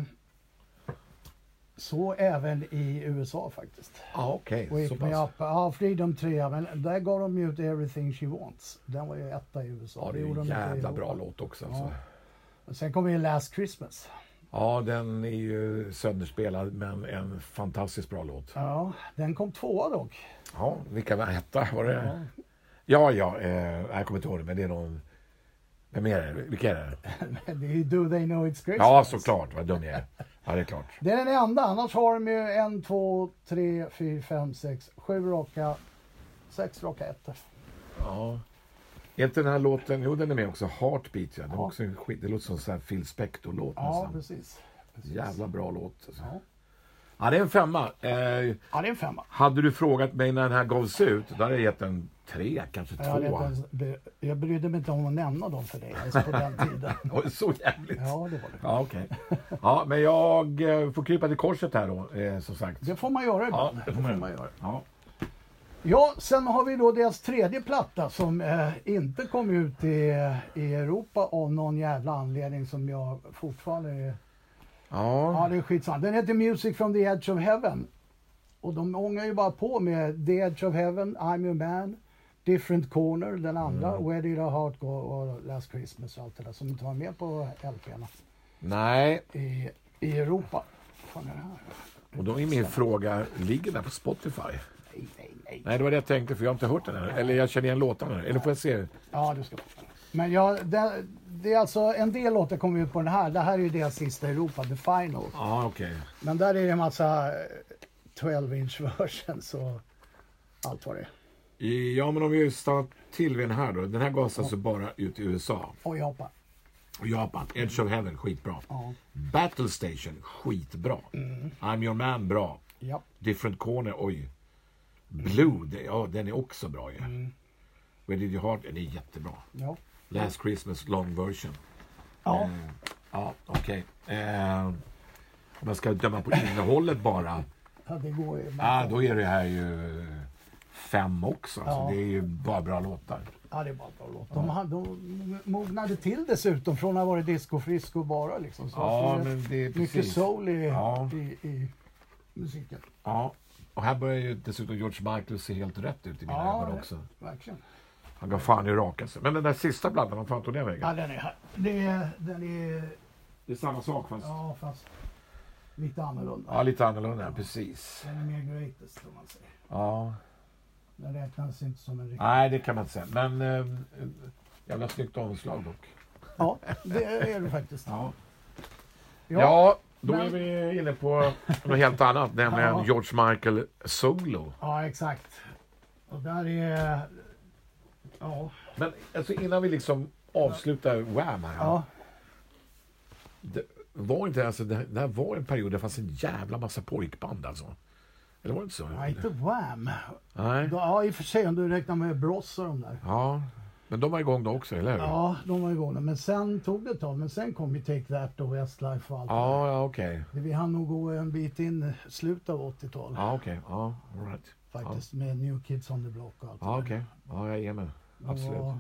så även i U S A faktiskt. Ja, okej. Wake Så Me pass. Up, ja Freedom tre, men där gav de ju ut Everything She Wants. Den var ju etta i U S A. Ja, det är gjorde en de inte i jävla Europa. bra låt också. Alltså. Ja. Och sen kommer ju Last Christmas. Ja, den är ju sönderspelad, men en fantastiskt bra låt. Ja, den kom tvåa dock. Ja, vilka var etta? Var det? Ja. Ja, ja. Eh, jag kommer inte ihåg det, men det är någon... Vem är det? Vilka är det? Det är ju Do They Know It's Christmas. Ja, såklart. Vad dum jag är. Ja, det är klart. Det är den enda, annars har de ju en, två, tre, fyra, fem, sex, sju raka, sex raka ettor. Ja. Är inte den här låten... Jo, den är med också. Heartbeat, ja. Den är Ja. också en skit. Det låter som en sån här Phil Spector-låt Ja, nästan. precis. precis. Jävla bra låt. Alltså. Ja. Ja, det är en femma. Eh, Ja, det är en femma. hade du frågat mig när den här gavs ut, då hade jag gett en tre, kanske Jag, hade två. inte ens, be- jag brydde mig inte om att nämna dem för dig ens på den tiden. Oj, så jävligt. Ja, det var det. Ja, okej. Ja, men jag eh, får krypa till korset här då, eh, som sagt. Det får man göra Ja, ibland. det får man göra. Ja. Ja, sen har vi då deras tredje platta som eh, inte kom ut i, i Europa av någon jävla anledning som jag fortfarande är... Ja, Ja. det är skitsamma. Den heter Music from the Edge of Heaven. Och de ångar ju bara på med The Edge of Heaven, I'm Your Man, Different Corner, den andra, Mm. Where Did Our Heart Go och Last Christmas och allt det där som inte var med på L P:na Nej, i, i Europa. Fan är det här? och då är min fråga, ligger den på Spotify? Nej, nej, nej. Nej, det var det jag tänkte, för jag har inte hört den här. Eller jag känner igen låtarna. Eller får jag se? Ja, du ska få. Men ja, det, det är alltså en del låtar kommer ut på den här. Det här är ju deras sista i Europa, The Final. Ja, okej. Men där är det en massa eh, tolv inch versions och allt vad det är. Ja, men om vi stannar till vid den här då. Den här gavs alltså bara ut i U S A. Och Japan. Och Japan, Edge of Heaven, skitbra. Ja. Battle Station, skitbra. Mm. I'm Your Man, bra. Ja. Different Corner, oj. Blue, det, ja, den är också bra ju. Ja. Mm. Where Did Your Heart, den är jättebra. Ja. Last Christmas, long version. Ja. Eh, ja, okej. Eh, om man ska döma på innehållet bara, Ja, det går ju. ah, då är det här ju fem också. Ja. Så det är ju bara bra låtar. Ja, det är bara bra låt. De, hade- de mognade till dessutom från att ha varit disco frisko bara liksom. Så Ja, det är men det är mycket precis. soul i, Ja. i, i musiken. Ja, och här börjar ju dessutom George Michael se helt rätt ut i mina Ja, ögon det- också. Verkligen. Han går fan i raka sig. Men den där sista plattan, vad fan tog den vägen? Ja, den är här. Det är, den är, Det är samma sak fast... ja fast lite annorlunda. Ja, lite annorlunda, precis. Den är mer greatest, om man säger. Ja. Den räknas inte som en riktig... Nej, det kan man inte säga. Men äh, jävla snyggt omslag dock. Ja, det är det faktiskt. Ja, Ja, ja då men- är vi inne på något helt annat, nämligen Ja. George Michael solo. ja, exakt. Och där är... Ja, Men alltså, innan vi liksom avslutar Wham här. ja. Det var inte, alltså, det, det här var en period där det fanns en jävla massa pojkband alltså. Eller var det inte så? Ja, inte Wham. Nej. Då, ja, i och för sig om du räknar med Bros och de där. Ja, men de var igång då också, eller hur? Ja, de var igång. Men sen tog det ett tag. Men sen kom ju Take That och Westlife och allt. Ja, ja, okej. Det vi hann nog gå en bit in slutet av åttiotalet. Ja, okej. Ja, all right. Faktiskt med New Kids on the Block och allt. Ja, det okej. där. Ja, jag är med. Det Absolut. var-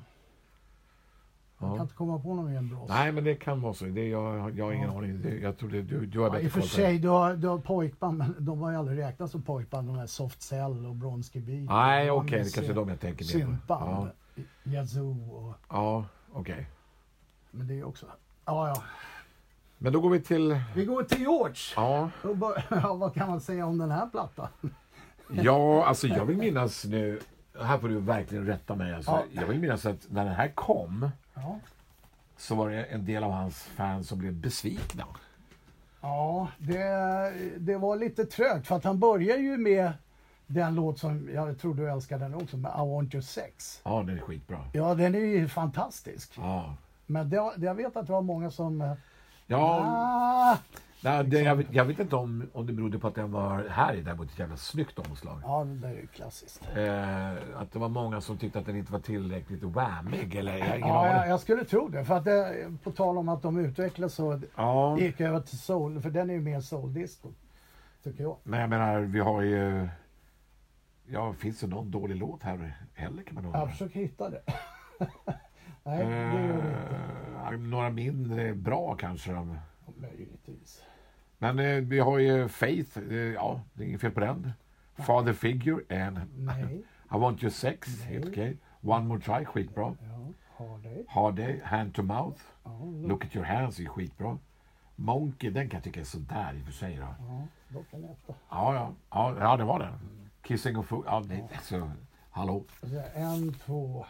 Jag kan Ja. inte komma på någon mer Bros. Nej, men det kan vara så. Det, jag, jag har ingen Ja. aning. Det, jag tror det, du, du har Ja, bättre I och för koll på det. sig, du har, du har pojkband, men de var ju aldrig räknat som pojkband. De här Soft Cell och Bronski Beat. Nej, De var okej. mer Det kanske är de jag tänker mer på. syntband. Yazoo och... Ja, okej. Men det är också... Ja, ja. Men då går vi till... Vi går till George. Ja, Då bör- Ja, vad kan man säga om den här plattan? ja alltså jag vill minnas nu... Här får du verkligen rätta mig. Alltså. Ja. Jag vill minnas att när den här kom Ja, så var det en del av hans fans som blev besvikna. ja det, det var lite trögt. För att han börjar ju med den låt som... Jag tror du älskar den också, med I Want Your Sex. Ja, den är skitbra. Ja, den är ju fantastisk. Ja, Men det, det, jag vet att det var många som... eh, ja Ah, nej, det, jag, vet- jag vet inte om, om det berodde på att den var här i däremot ett jävla snyggt omslag. ja, det där är ju klassiskt. Eh, att det var många som tyckte att den inte var tillräckligt whammig eller jag har ingen Ja, jag, aning. jag skulle tro det. För att det, på tal om att de utvecklas så Ja, gick över till soul. För den är ju mer soul-disco. Tycker jag. men jag menar, vi har ju... Ja, finns det någon dålig låt här heller kan man undra? Jag försöker hitta det. Nej, det gör det inte. Eh, några mindre bra kanske. de. Möjligtvis. Men eh, vi har ju Faith, eh, ja, det är inget fel på den. Father Figure and Nej. I Want Your Sex, Nej. helt okej. One More Try, skitbra. Ja, har det. Hard Day, Hand to Mouth, Ja, Look at Your Hands är skitbra. Monkey, den kan jag tycka är sådär i och för sig då. ja, dock en etta. Ja, ja, ja, ja det var den. Kissing of Food, ja, det, alltså, hallå. Alltså, En, två,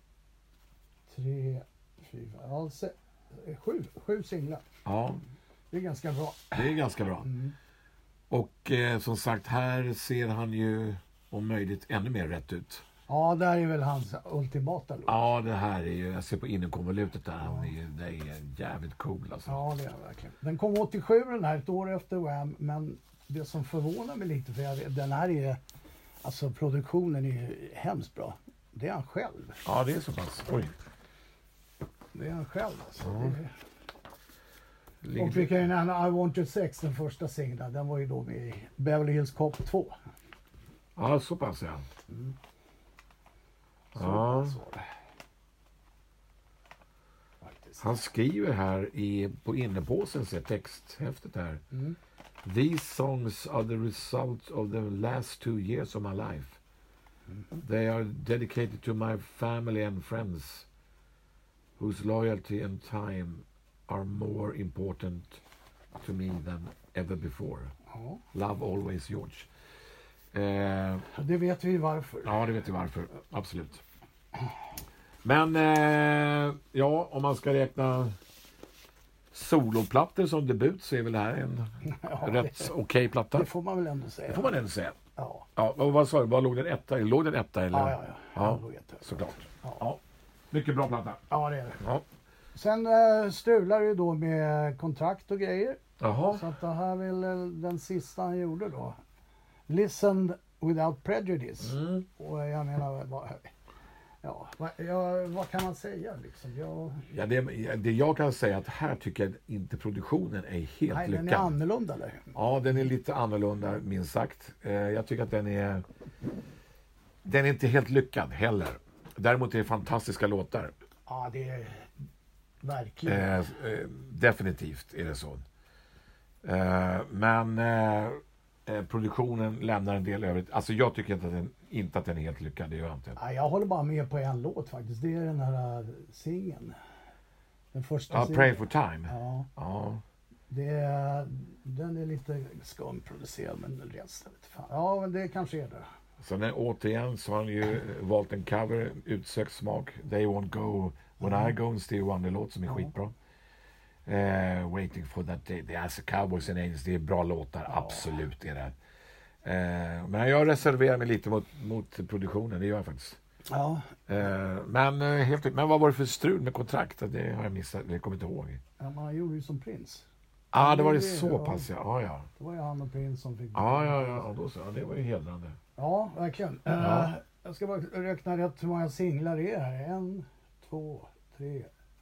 tre, fyra, ja, se, sju, sju singlar. Ja, Det är ganska bra. det är ganska bra. Mm. Och eh, som sagt, här ser han ju om möjligt ännu mer rätt ut. Ja, där är väl hans ultimata låt. Ja, det här är ju, jag ser på innerkonvolutet där, han är ju, det är jävligt cool alltså. Ja, det är det verkligen. Den kom åttiosju den här, ett år efter Wham. Men det som förvånar mig lite, för jag vet, den här är... Alltså produktionen är ju hemskt bra. Det är han själv. Ja, det är så pass. Oj. Det är han själv alltså. Ja. Det, Ligger- och vi kan ju nämna I Want Your Sex, den första singeln. Den var ju då med i Beverly Hills Cop två. Ja, så pass ja. Så, Ja. så var det. Faktiskt. Han skriver här i, på innepåsen, ser texthäftet här. Mm. These songs are the result of the last two years of my life. They are dedicated to my family and friends whose loyalty and time are more important to me than ever before. Ja, Love always George. Eh, det vet vi varför. ja, det vet vi varför. Absolut. Men eh, ja, om man ska räkna soloplattor som debut så är väl det här en Ja, rätt det, okej platta. det får man väl ändå säga. Det får man ändå säga. Ja, Ja, och vad sa du? Vad låg den etta? Låg den etta eller? ja, ja. ja. Ja, Jag vet det. såklart. Ja. Ja. Mycket bra platta. Ja, det är det. Ja. Sen äh, strular det ju då med kontrakt och grejer. Jaha. Så att det här är väl eh, den sista han gjorde då. Listen without prejudice. Mm. Och jag menar, vad, ja, vad, ja, vad kan man säga liksom? Jag, Ja, det, det jag kan säga att här tycker jag inte produktionen är helt nej, den är lyckad. annorlunda eller? Ja, den är lite annorlunda minst sagt. Eh, jag tycker att den är den är inte helt lyckad heller. Däremot är det fantastiska låtar. Ja, det är verkligen. Eh, eh, definitivt är det så. Eh, men eh, eh, produktionen lämnar en del övrigt. Alltså jag tycker inte att den, inte att den är helt lyckad, det gör jag inte. Ja, jag håller bara med på en låt faktiskt. Det är den här uh, singeln. Den första Ja, singeln. Pray for time. Ja, Ja. det är, Den är lite skumproducerad, men resten vet fan. Ja, men det kanske är det. Sen är, återigen så har han ju valt en cover, utsökt smak. They won't go when mm. I go, en Stevie Wonder-låt som är ja. skitbra. Uh, waiting for that day. Det är alltså Cowboys and Angels, det är bra låtar, ja. absolut är det. Uh, men jag reserverar mig lite mot, mot produktionen, det gör jag faktiskt. Ja. Uh, men, uh, helt, men vad var det för strul med kontraktet? Det har jag missat, det kommer inte ihåg. Ja, man gjorde ju som Prince. Ja, ah, det var det så ja. pass, ja. Ah, ja. Det var ju han och Prince som fick... Ah, ja, ja, ja, då så. Ja, det var ju hedrande. Ja, verkligen. Ja. Uh, jag ska bara räkna rätt hur många singlar det är här. En, två, tre,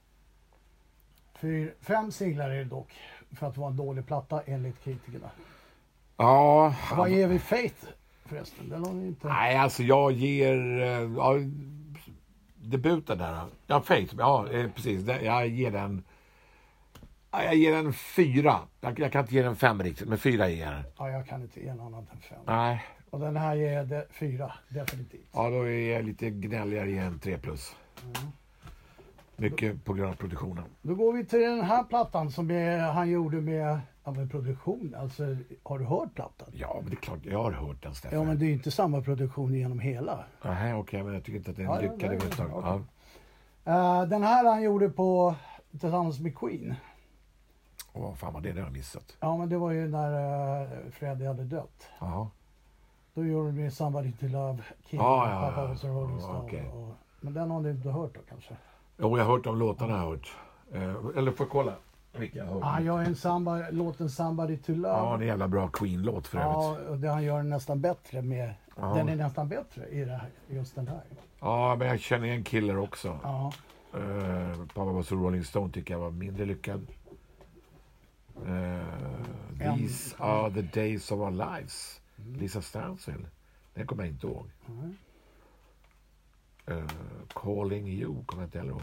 fyra, fem singlar är det dock. För att vara en dålig platta enligt kritikerna. Ja. Vad ger vi Faith förresten? Den har ni inte... Nej, alltså jag ger... Ja, debuten där. Ja, Faith. Ja, precis. Jag ger den... Jag ger den fyra. Jag, jag kan inte ge den fem riktigt, men fyra ger den. Ja, jag kan inte ge en annan än fem. Nej. Och den här ger det fyra, definitivt. Ja, då är jag lite gnälligare i en tre plus. Mm. Mycket på grund av produktionen. Då går vi till den här plattan som är, han gjorde med, ja, med produktion. Alltså, har du hört plattan? Ja, men det är klart jag har hört den, Stefan. Ja, men det är inte samma produktion genom hela. Nej, okej, okay, men jag tycker inte att den ja, lyckade. Ja, ja, okay. ja. uh, den här han gjorde på tillsammans med Queen. Åh, oh, fan vad det har jag missat. Ja, men det var ju när uh, Freddie hade dött. Ja. Då gjorde de Somebody to Love, King, ah, ja, Papa was a Rolling Stone. Okay. Och, men den har ni inte hört då kanske? Jo, jag har hört de låtarna jag har hört. Eh, eller får jag kolla vilka jag har hört. Han gör en samba, låten Somebody to Love. Ja, det är en jävla bra Queen-låt för övrigt. Ja, och det han gör nästan bättre med. Ja. Den är nästan bättre i det här, just den här. Ja, men jag känner igen Killer också. Ja. Eh, Papa was a Rolling Stone tycker jag var mindre lyckad. Uh, These en, are the days of our lives. Mm. Lisa Stansfield. Den kommer jag inte ihåg. Mm. Uh, Calling You kommer jag inte heller ihåg.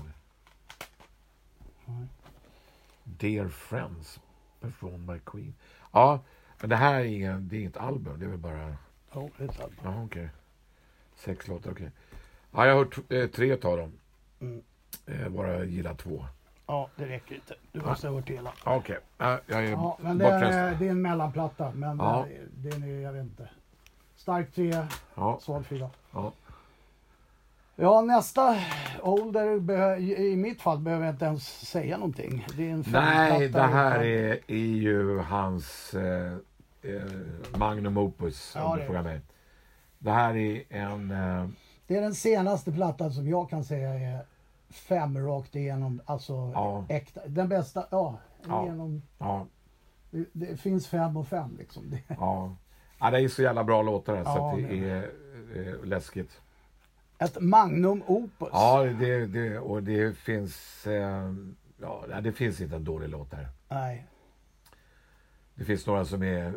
Mm. Dear Friends performed by Queen. Ja, men det här är ingen, det är inget album. Det är väl bara... Ja, det är ett album. Ja, okej. Okay. Sex låtar, okej. Okay. Ja, jag har hört eh, tre av dem. Mm. Eh, bara gillar två. Ja, det räcker inte. Du måste ha hört hela. Okej. Okay. Ja, jag är ja, men det är, det är en mellanplatta. Men ja. det, det är, jag vet inte. Stark tre, ja. svag fyra. Ja. Ja, nästa Older, i mitt fall behöver jag inte ens säga någonting. Det är en Nej, det här är, är ju hans eh, eh, magnum opus, ja, om du frågar mig. Det här är en... Eh, det är den senaste plattan som jag kan säga är fem rakt igenom, alltså ja. äkta. Den bästa, ja. ja. Igenom, ja. Det, det finns fem och fem liksom. Det. Ja. ja, det är så jävla bra låtar här, ja, så att det, det är eh, läskigt. Ett magnum opus. Ja, det, det, och det finns, eh, ja, det finns inte en dålig låt här. Nej. Det finns några som är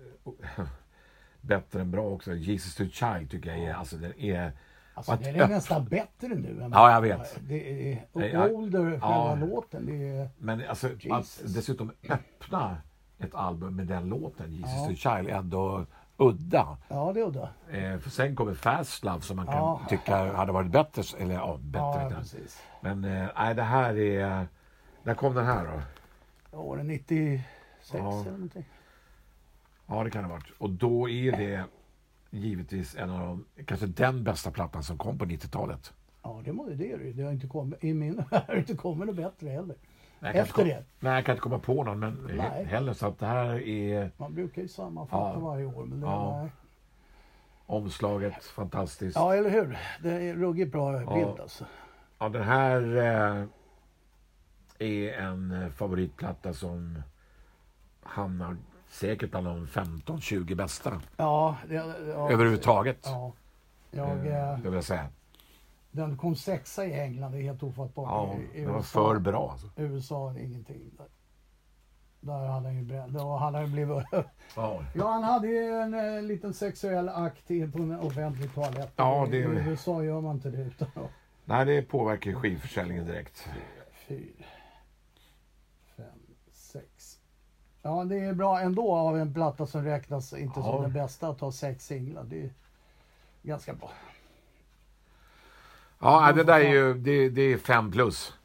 bättre än bra också. Jesus to Child tycker jag är, alltså den är... Alltså den är nästan bättre nu. Än ja, jag vet. Det är Older, själva ja, låten. Det är... Men alltså, att dessutom öppna ett album med den låten, Jesus ja. to Child, är ändå udda. Ja, det är udda. Eh, för sen kommer Fast Love som man kan ja. tycka hade varit bättre. Eller ja, bättre. Ja, precis. Men eh, nej, det här är... När kom den här då? Ja, var det nittiosex ja. eller någonting? Ja, det kan det ha varit. Och då är det givetvis en av de, kanske den bästa plattan som kom på nittiotalet. Ja, det måste det är det. har inte kommit, i min har inte kommit något bättre heller. Nej, efter det. Nej, jag kan inte komma på någon, men nej. heller så att det här är... Man brukar ju sammanfatta ja. varje år, men det ja. är... Omslaget, fantastiskt. Ja, eller hur? Det är ruggigt bra bild ja. alltså. Ja, den här eh, är en favoritplatta som hamnar säkert bland de femton tjugo bästa. Ja. Det, ja överhuvudtaget. Ja. Jag, eh, det vill jag säga. Den kom sexa i England, det är helt ofattbart. Ja, I, i det var U S A, för bra. Alltså. U S A ingenting. Där, där hade han ju bränt. Då hade han blivit... ja. ja, han hade ju en, en liten sexuell akt på en offentlig toalett. Ja, det... I U S A gör man inte det utan att... Nej, det påverkar skivförsäljningen direkt. Fyra, fem, sex. Ja, det är bra ändå av en platta som räknas inte ja. som den bästa att ha sex singlar. Det är ganska bra. Ja, det där är ju det, det är fem plus.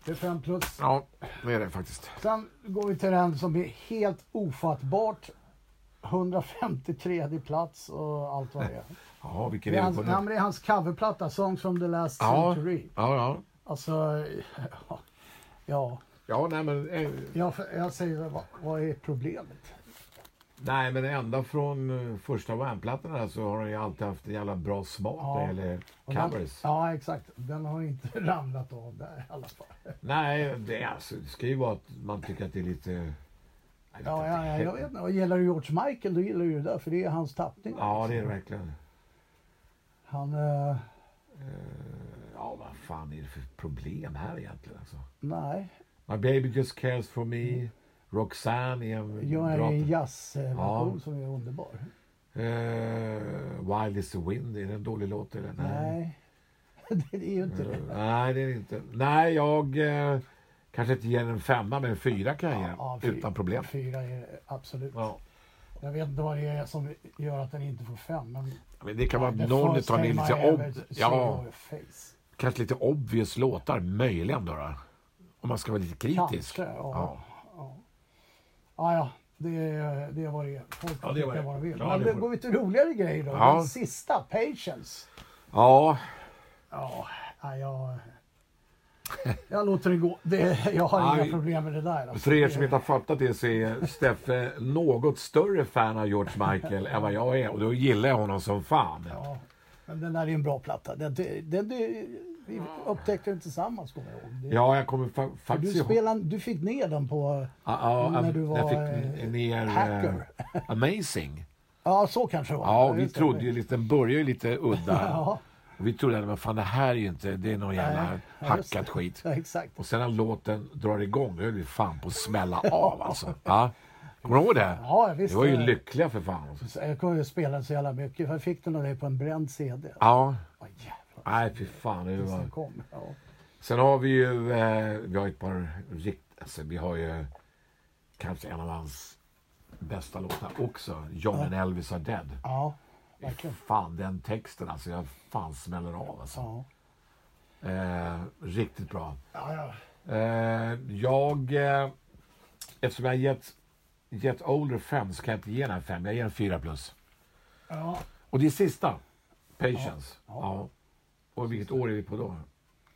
Det är fem plus. Ja, det är det faktiskt. Sen går vi till den som är helt ofattbart. hundrafemtiotre plats och allt vad det är. Ja, vilken Det är är det hans, på ja, nu? men det är hans coverplatta, Songs from the Last Ja, Century. ja, ja. Alltså, ja. Ja, nej men... Eh, Jag, jag säger, vad, vad är problemet? nej, men ända från uh, första Wham-plattorna så har han ju alltid haft en jävla bra smak Ja. när det gäller Och den- covers. Ja, exakt. Den har inte ramlat av där i alla fall. Nej, det, är, alltså, det ska ju vara att man tycker att det är lite... jag vet Ja, inte, ja, ja, jag vet inte. Och gillar du George Michael, då gillar du det där, för det är hans tappning. Ja, det är det verkligen. Han, eh, Uh, ja, vad fan är det för problem här egentligen? Alltså? nej. My baby just cares for me. Roxanne är en Jag är bra... en jazzversion Ja. som är underbar. Uh, Wild is the wind, är det en dålig låt eller? Nej, det är ju inte Uh, det. nej, det är det inte. Nej, jag uh, kanske inte ger en femma, men en fyra kan jag ge. Ja, fy- utan problem. Fyra är absolut. Ja. Jag vet inte vad det är som gör att den inte får fem. Men Men det kan vara The att någon first tar ner time lite, I ever ob- saw ja, your face. kanske lite obvious låtar, möjligen då, då. Om man ska vara lite kritisk. Kanske, ja. Ja. Ja, ja, ja det, är, det är vad det är. Folk Ja, får det är vad tycka det är. vad de vill. Ja, Men det det får- går vi till roligare grejer då. Ja. Den sista, Patience. Ja, Ja, ja, jag, jag låter det gå. Det, jag har Aj. inga problem med det där. Alltså. för er som inte har fattat det så är Steffe något större fan av George Michael än vad jag är. Och då gillar jag honom som fan. Ja, men den där är en bra platta. Den, den, den, vi upptäckte den tillsammans, kommer jag ihåg. Det, Ja, jag kommer fa- för du, faktiskt ihåg... spelade, du fick ner den på... Ja, ja, när du jag var, fick eh, ner hacker. eh, Amazing. Ja, så kanske det var. Ja, vi just det. trodde ju lite, den började ju lite udda. Ja, Och vi trodde att men fan, det här är ju inte, det är någon jävla Nej, ja, just hackat det. skit. ja, exakt. Och sen när låten drar igång, då är det fan på att smälla av alltså. Ja. Kommer du ihåg det? Ja, visst. Det var ju eh, lyckliga för fan. Jag kommer att spela så jävla mycket. Jag fick den av dig på en bränd C D. Ja, Åh, jävlar. nej fy fan. Det Tills var... den kom. Ja. Sen har vi ju, eh, vi har ett par rikt... Alltså vi har ju kanske en av hans bästa låtar också. John Ja. and Elvis are dead. Ja, verkligen. Fan, den texten alltså, jag fan smäller av alltså. Ja. Eh, riktigt bra. Ja, ja. Eh, jag, eh, eftersom jag har gett, gett Older fem så kan jag inte ge den här fem. Jag ger en fyra plus. Ja. Och det är sista. Patience. Ja. Ja. Ja. Och vilket år är vi på då?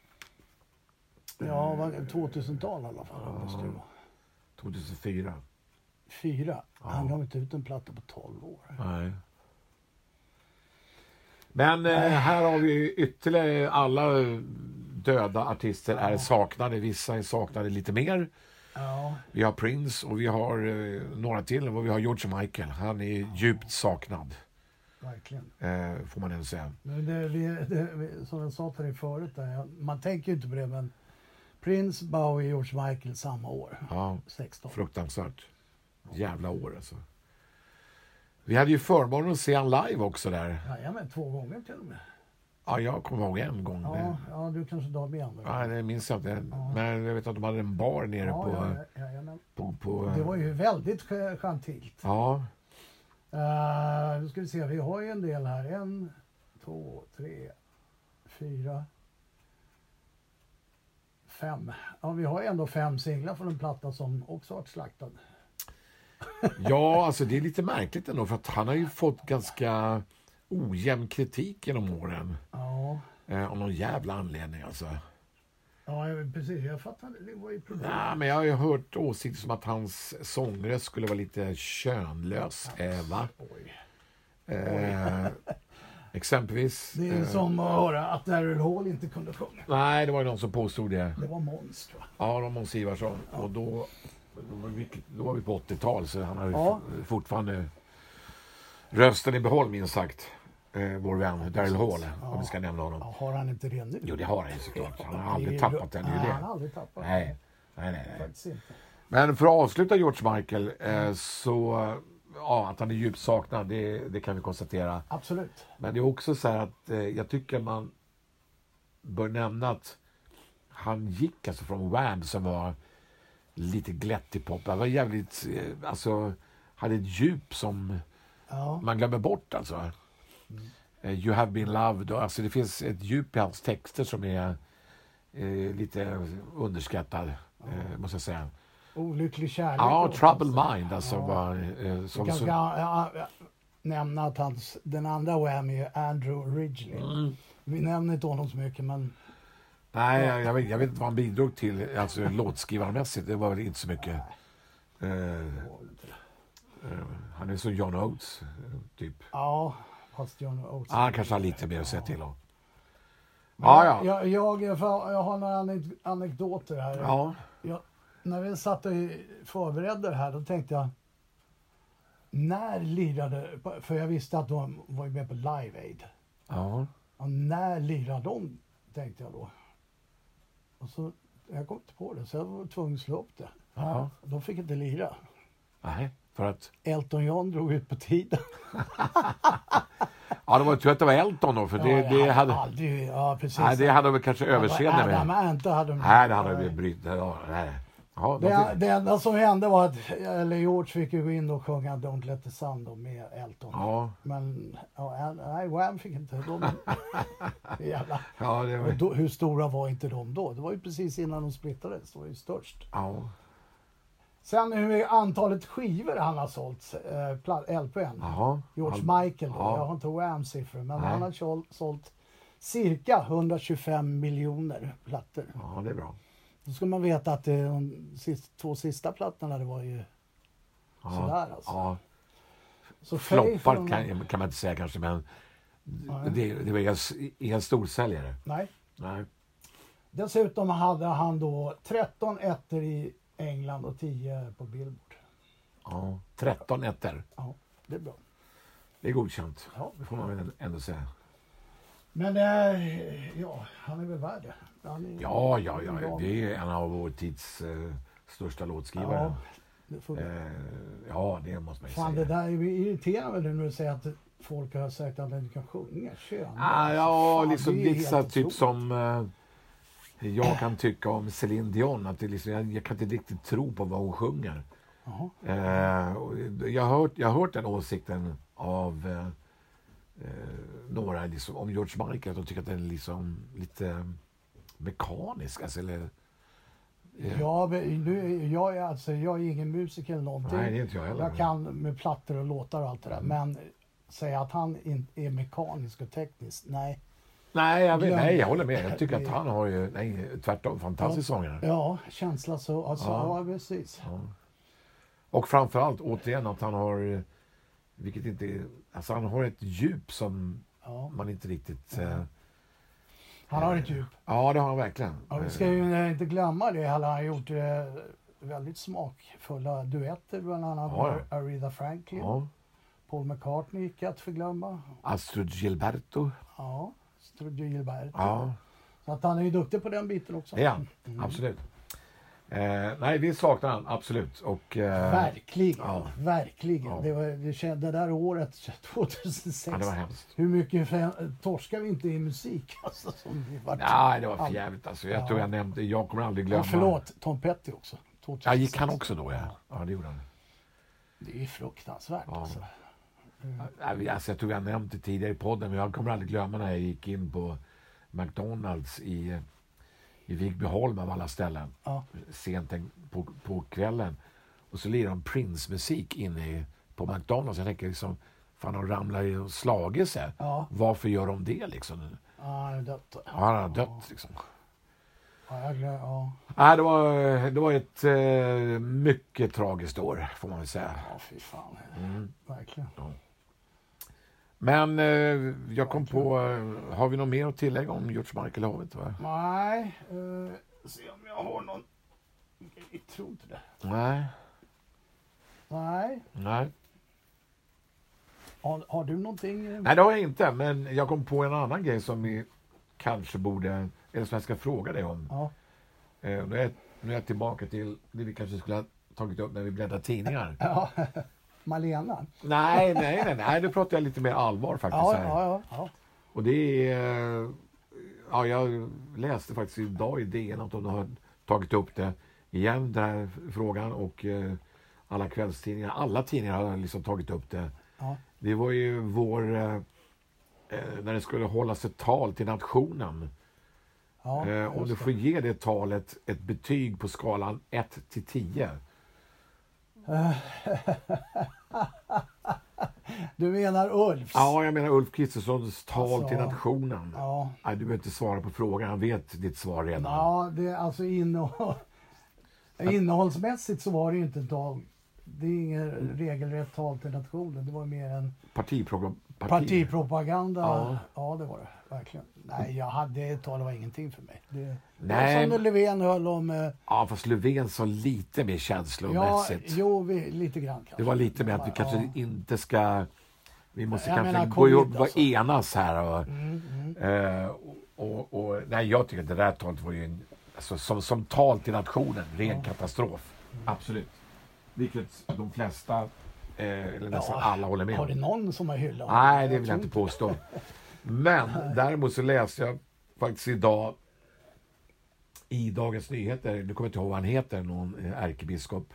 Ja, vad- tvåtusental i alla fall. Måste det vara. tjugohundrafyra. Fyra. Han gav inte ut en platta på tolv år. Nej. Men eh, här har vi ytterligare alla döda artister är saknade. Vissa är saknade lite mer. Ja, Vi har Prince och vi har eh, några till. Och vi har George Michael. Han är djupt saknad. verkligen. Eh, får man ändå säga. Men det, vi, det, vi, som jag sa till dig förut, där, man tänker ju inte på det, men Prince, Bowie, George Michael samma år. Ja, sexton. fruktansvärt. Jävla år alltså. Vi hade ju förmånen att se han live också där. Jajamän, två gånger till och med. Ja, jag kommer ihåg en gång. Ja, ja du kanske drar med andra. Nej, det minns jag inte. Men jag vet att de hade en bar nere Ja, på... ja, ja, jajamän. på, på Det var ju väldigt sk- gentilt. Ja, Uh, nu ska vi se, vi har ju en del här. En, två, tre, fyra, fem. Ja, vi har ju ändå fem singlar från en platta som också varit slaktad. ja, alltså det är lite märkligt ändå för att han har ju fått ganska ojämn kritik genom åren. Ja, Eh, av någon jävla anledning alltså. ja precis. Jag fattar, det var ju problem. Ja, men jag har ju hört åsikter som att hans sångröst skulle vara lite könlös. Eh, va? Oj. Eh, exempelvis. Det är ju eh, som att höra att Daryl Hall inte kunde sjunga. Nej, det var ju någon som påstod det. Det var Måns, tror jag. Ja, det var Måns Ivarsson. Och då, då, var vi, då var vi på åttiotal så han har ju Ja. f- fortfarande rösten i behåll minst sagt. Eh, vår vän Daryl Hall, om vi ska nämna honom. Ja, har han inte det nu? Jo, det har han ju såklart. Han har Det är aldrig ju- tappat den. Det är ju Nej, han det. har aldrig tappat Nej, nej, nej. nej. Faktiskt inte. Men för att avsluta George Michael eh, så, ja, att han är djupt saknad, det, det kan vi konstatera. Absolut. Men det är också så här att eh, jag tycker man bör nämna att han gick alltså från Wham som var lite glättig pop. Han var jävligt, eh, alltså, hade ett djup som Ja, man glömmer bort alltså. Eh, You have been loved. Och, alltså det finns ett djup i hans texter som är eh, lite underskattad, eh, måste jag säga. Olycklig kärlek. Ja, då, Trouble alltså. Mind alltså Ja. var eh, Vi som kanske så, ska ja, ja, nämna att hans, den andra Wham är Andrew Ridgeley. mm. Vi nämner inte honom så mycket, men Nej, jag, jag, vet, jag vet inte vad han bidrog till, alltså låtskrivarmässigt, det var väl inte så mycket. Eh, eh, han är så John Oates, eh, typ. ja, fast John Oates. Ah, han kanske har lite mer att säga till om. Men Ja, ja. Jag, jag, jag, jag har några anek- anekdoter här. Ja, Jag, när vi satt och förberedde det här, då tänkte jag, när lirade, för jag visste att de var ju med på Live Aid. ja. Och när lirade de, tänkte jag då. Och så, jag kom inte på det, så jag var tvungen att slå upp det. ja. De fick inte lira. Nej, för att... Elton John drog ut på tiden. Ja, det var tur att det var Elton då, för det, Ja, det jag hade... aldrig, ja, precis. Nej, det hade de väl kanske överseende Adam med. Ant hade de. Nej, det hade vi brytt. Ja, nej. Ja, de Det, fick... det enda som hände var att eller George fick ju gå in och sjunga Don't Let the Sun då med Elton. Ja, Men ja, nej, Wham fick inte. De, jävla. ja, det Och var... då, hur stora var inte de då? Det var ju precis innan de splittades. Det var ju störst. Ja, Sen hur antalet skivor han har sålt, eh, pla- L P:n. jaha. George Han- Michael då. ja. Jag har inte Wham-siffror. Men Nej. han har sålt, sålt cirka hundratjugofem miljoner plattor. Ja, det är bra. Då ska man veta att eh, de sist, två sista plattorna det var ju Ja, sådär alltså. ja. Så Faith Floppar och- kan, kan man inte säga kanske, men Nej. det, det var inga, inga storsäljare. Nej. Nej. Dessutom hade han då tretton ettor i England och tio på Billboard. Ja, tretton ettor. Ja, det är bra. Det är godkänt. Ja. Det får man väl ändå säga. Men eh, ja, han är väl värd det. Han är, Ja, ja, ja. bra. Det är en av vår tids eh, största låtskrivare. Ja, det får vi. Eh, ja, det måste man ju Fan, säga. det där är ju irriterande nu när du säger att folk har sagt att du kan sjunga. Kön. Ah, ja, Fan, liksom det är lite så helt typ otroligt. som eh, jag kan tycka om Céline Dion. Att det liksom, jag, jag kan inte riktigt tro på vad hon sjunger. Jaha. Eh, och jag, har hört, jag har hört den åsikten av eh, eh, några liksom, om George Michael. Att de tycker att den är liksom lite mekanisk. Alltså, eller, eh, Ja, men nu, jag, är, alltså, jag är ingen musiker eller någonting. nej, det är inte jag heller. Jag kan med plattor och låtar och allt det där. Mm. Men säga att han inte är mekanisk och teknisk, nej. Nej, jag, vet, Glöm nej, jag det. håller med. Jag tycker att Det- han har ju, nej, tvärtom, fantastisk sångare. Ja, känsla så. Alltså, Ja. ja. precis. Ja. Och framförallt återigen att han har, vilket inte är, alltså han har ett djup som Ja. man inte riktigt... Ja. Eh, Han har ett djup. ja, det har han verkligen. Ja, vi ska ju eh, inte glömma det. Han har gjort eh, väldigt smakfulla duetter, bland annat Ja, med Aretha Franklin. Ja. Paul McCartney gick att förglömma. Astrid Gilberto. Ja, Strude Gilbert. Ja, Så att han är ju duktig på den biten också. det är han. Mm. Absolut. Eh, nej, det saknar han absolut. Och, eh, Verkligen, ja. verkligen. Ja. Det, var, det, kände, det där året, tjugohundrasex, ja, det var hemskt. hur mycket för, torskar vi inte i musik? Alltså, som vi var Nej, det var för jävligt. Alltså, jag Ja. tror jag nämnde, jag kommer aldrig glömma. Ja, förlåt, Tom Petty också. Ja, tjugohundrasex. gick han också då? Ja, ja det gjorde han. Det är ju fruktansvärt Ja. alltså. Ja, vi- Alltså, jag tror jag nämnt det tidigare i podden, men jag kommer aldrig glömma när jag gick in på McDonalds i, i Vigbyholm av alla ställen. Ja. Sent en- på, på kvällen. Och så lirar de Prince-musik inne i, på McDonalds. Jag tänker liksom, fan de ramlar ju och slagit sig. Ja, Varför gör de det liksom? ja, han är dött. Ja, han har dött liksom. Ja, jag glöm, ja. Nej, det var, det var ett eh, mycket tragiskt år, får man väl säga. ja, fy fan. Mm. Verkligen. Men eh, jag kom på, eh, har vi något mer att tillägga om George Michael Havet? Va? Nej, uh, se om jag har någon... Jag tror inte det. Nej, Nej. nej. Har, har du någonting? Nej, det har jag inte. Men jag kom på en annan grej som vi kanske borde, eller som jag ska fråga dig om. Ja. Eh, nu, är jag, nu är jag tillbaka till det vi kanske skulle ha tagit upp när vi bläddrar tidningar. Ja. Malena? nej, nej, nej, nej. Nu pratar jag lite mer allvar faktiskt. Ja, här. ja, ja, ja. Och det är... Ja, jag läste faktiskt idag i D N att de har tagit upp det igen, den här frågan. Och eh, alla kvällstidningar, alla tidningar har liksom tagit upp det. Ja. Det var ju vår... Eh, när det skulle hållas ett tal till nationen Ja, Eh, om just du det. får ge det talet ett betyg på skalan ett till tio. Du menar Ulfs? Ja, jag menar Ulf Kristerssons tal Alltså, till nationen. Ja, Nej, du behöver inte svara på frågan, han vet ditt svar redan. ja det, alltså innehåll, innehållsmässigt så var det ju inte ett tal. Det är inget regelrätt tal till nationen. Det var mer en Partipro- parti. partipropaganda. Ja. Ja. det var det. Verkligen. Nej, jag hade ett tal, det var ingenting för mig. Det, Nej. det var som Löfven höll om... eh, Ja, fast Löfven sa lite mer Ja, känslomässigt. jo, vi, lite grann kanske. Det var lite mer att vi Ja. kanske inte ska... Vi måste Jag kanske menar, gå ihop covid, och alltså. enas här. Och, Mm, mm. eh, och, och, och, nej, jag tycker att det där talet var ju en, alltså, som, som tal till nationen, ren Ja. katastrof. Absolut. Vilket de flesta, eh, eller nästan Ja, alla håller med Har om. det någon som har hyllat? Nej, det vill jag inte påstå. Men däremot så läste jag faktiskt idag i Dagens Nyheter, nu kommer jag inte ihåg vad han heter, någon eh, ärkebiskop.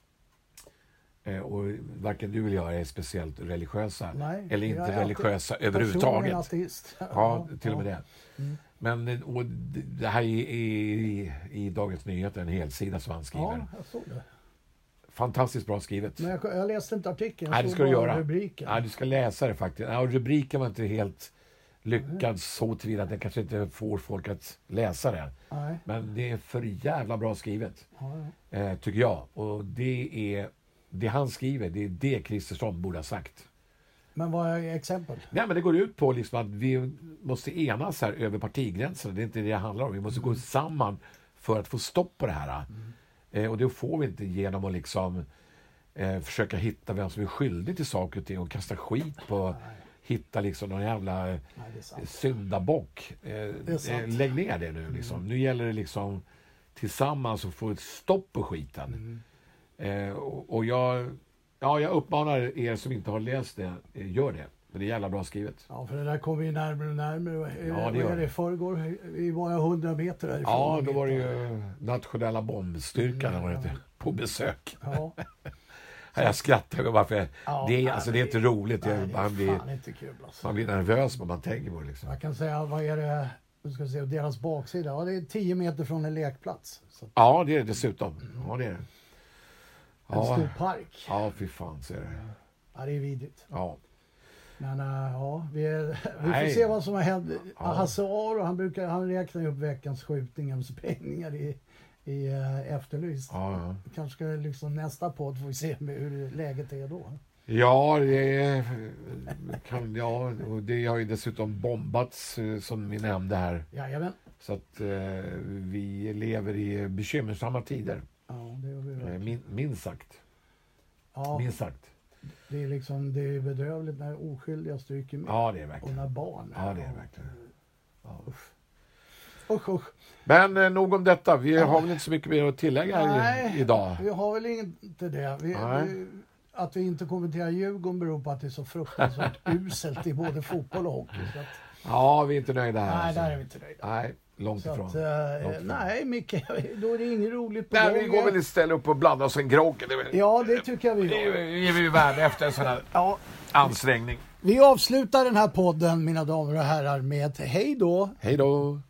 Eh, och varken du eller jag är speciellt religiösa. Nej, eller jag inte är religiösa Personligen överhuvudtaget. ateist. Ja, till och med det. Mm. Men eh, och det det här är i, i Dagens Nyheter, en helsida som han skriver. Ja, jag såg det. Fantastiskt bra skrivet. Men jag, jag läste inte artikeln. Nej, Jag det såg ska du bara göra. rubriken. Nej, du ska läsa det faktiskt. Ja, rubriken var inte helt lyckad så tillvida att den kanske inte får folk att läsa det. Nej. Men det är för jävla bra skrivet, Ja, ja. eh, tycker jag. Och det är det han skriver, det är det Kristersson borde ha sagt. Men vad är exempel? Nej, men det går ut på liksom att vi måste enas här över partigränserna. Det är inte det det handlar om. Vi måste gå samman för att få stopp på det här. Mm. Eh, och det får vi inte genom att liksom eh, försöka hitta vem som är skyldig till saker och ting och kasta skit på, hitta liksom någon jävla eh, Nej, det är sant. syndabock. Eh, är sant. eh, lägg ner det nu liksom. Nu gäller det liksom tillsammans att få ett stopp på skiten. Mm. Eh, och, och jag, ja, jag uppmanar er som inte har läst det, eh, gör det. För det är jävla bra skrivet. Ja, för det där kommer ju närmare och närmare. Ja, Vad det gör är det det. förrgår? Vi var hundra meter därifrån. Ja, då var det ju nationella bombstyrkan Mm, var det, på besök. Ja, Jag skrattar över varför. Ja, det, är, nej, alltså, det är inte roligt. nej, Det, det man, är blir, fan inte kul alltså. man blir nervös när man tänker på det. Liksom. Jag kan säga, vad är det? Nu ska vi se, deras baksida. Ja, det är tio meter från en lekplats. Så Ja, det är det dessutom. Ja, det är det. en Ja, stor park. ja fy fan så är det. Ja, det är vidrigt. Ja. Men äh, ja, vi, är, vi får Nej. se vad som har hänt. Ja. Hasse Aro, han, brukar, han räknar ju upp veckans skjutningar och sprängningar i, i uh, Efterlyst. Ja, ja. Kanske ska liksom nästa podd får vi se med hur läget är då. Ja, det är, kan, ja, och det har ju dessutom bombats eh, som vi nämnde här. Jajamän. Så att eh, vi lever i bekymmersamma tider. Ja, det gör vi Eh, väl. min, minst sagt. Ja, Minst sagt. det är liksom det är bedrövligt när oskyldiga stryker med. Ja, det är Och verkligen. när barn. Ja, det är verkligen. Ja. Usch, usch. Men eh, nog om detta. Vi har väl inte så mycket mer att tillägga i, idag. Vi har väl inte det. Vi, Nej. vi, att vi inte kommenterar Djurgården beror på att det är så fruktansvärt uselt i både fotboll och hockey. Så att, Ja, vi är inte nöjda här. nej, alltså. där är vi inte nöjda. Nej, långt Så ifrån. att, eh, Långt ifrån. nej, Micke, då är det inget roligt på Nej, gång. vi går väl istället upp och blandar oss en grogg. Det är väl- Ja, det tycker jag vi det gör. är vi ju värda efter en sån här Ja, ansträngning. vi avslutar den här podden, mina damer och herrar, med hej då. Hej då!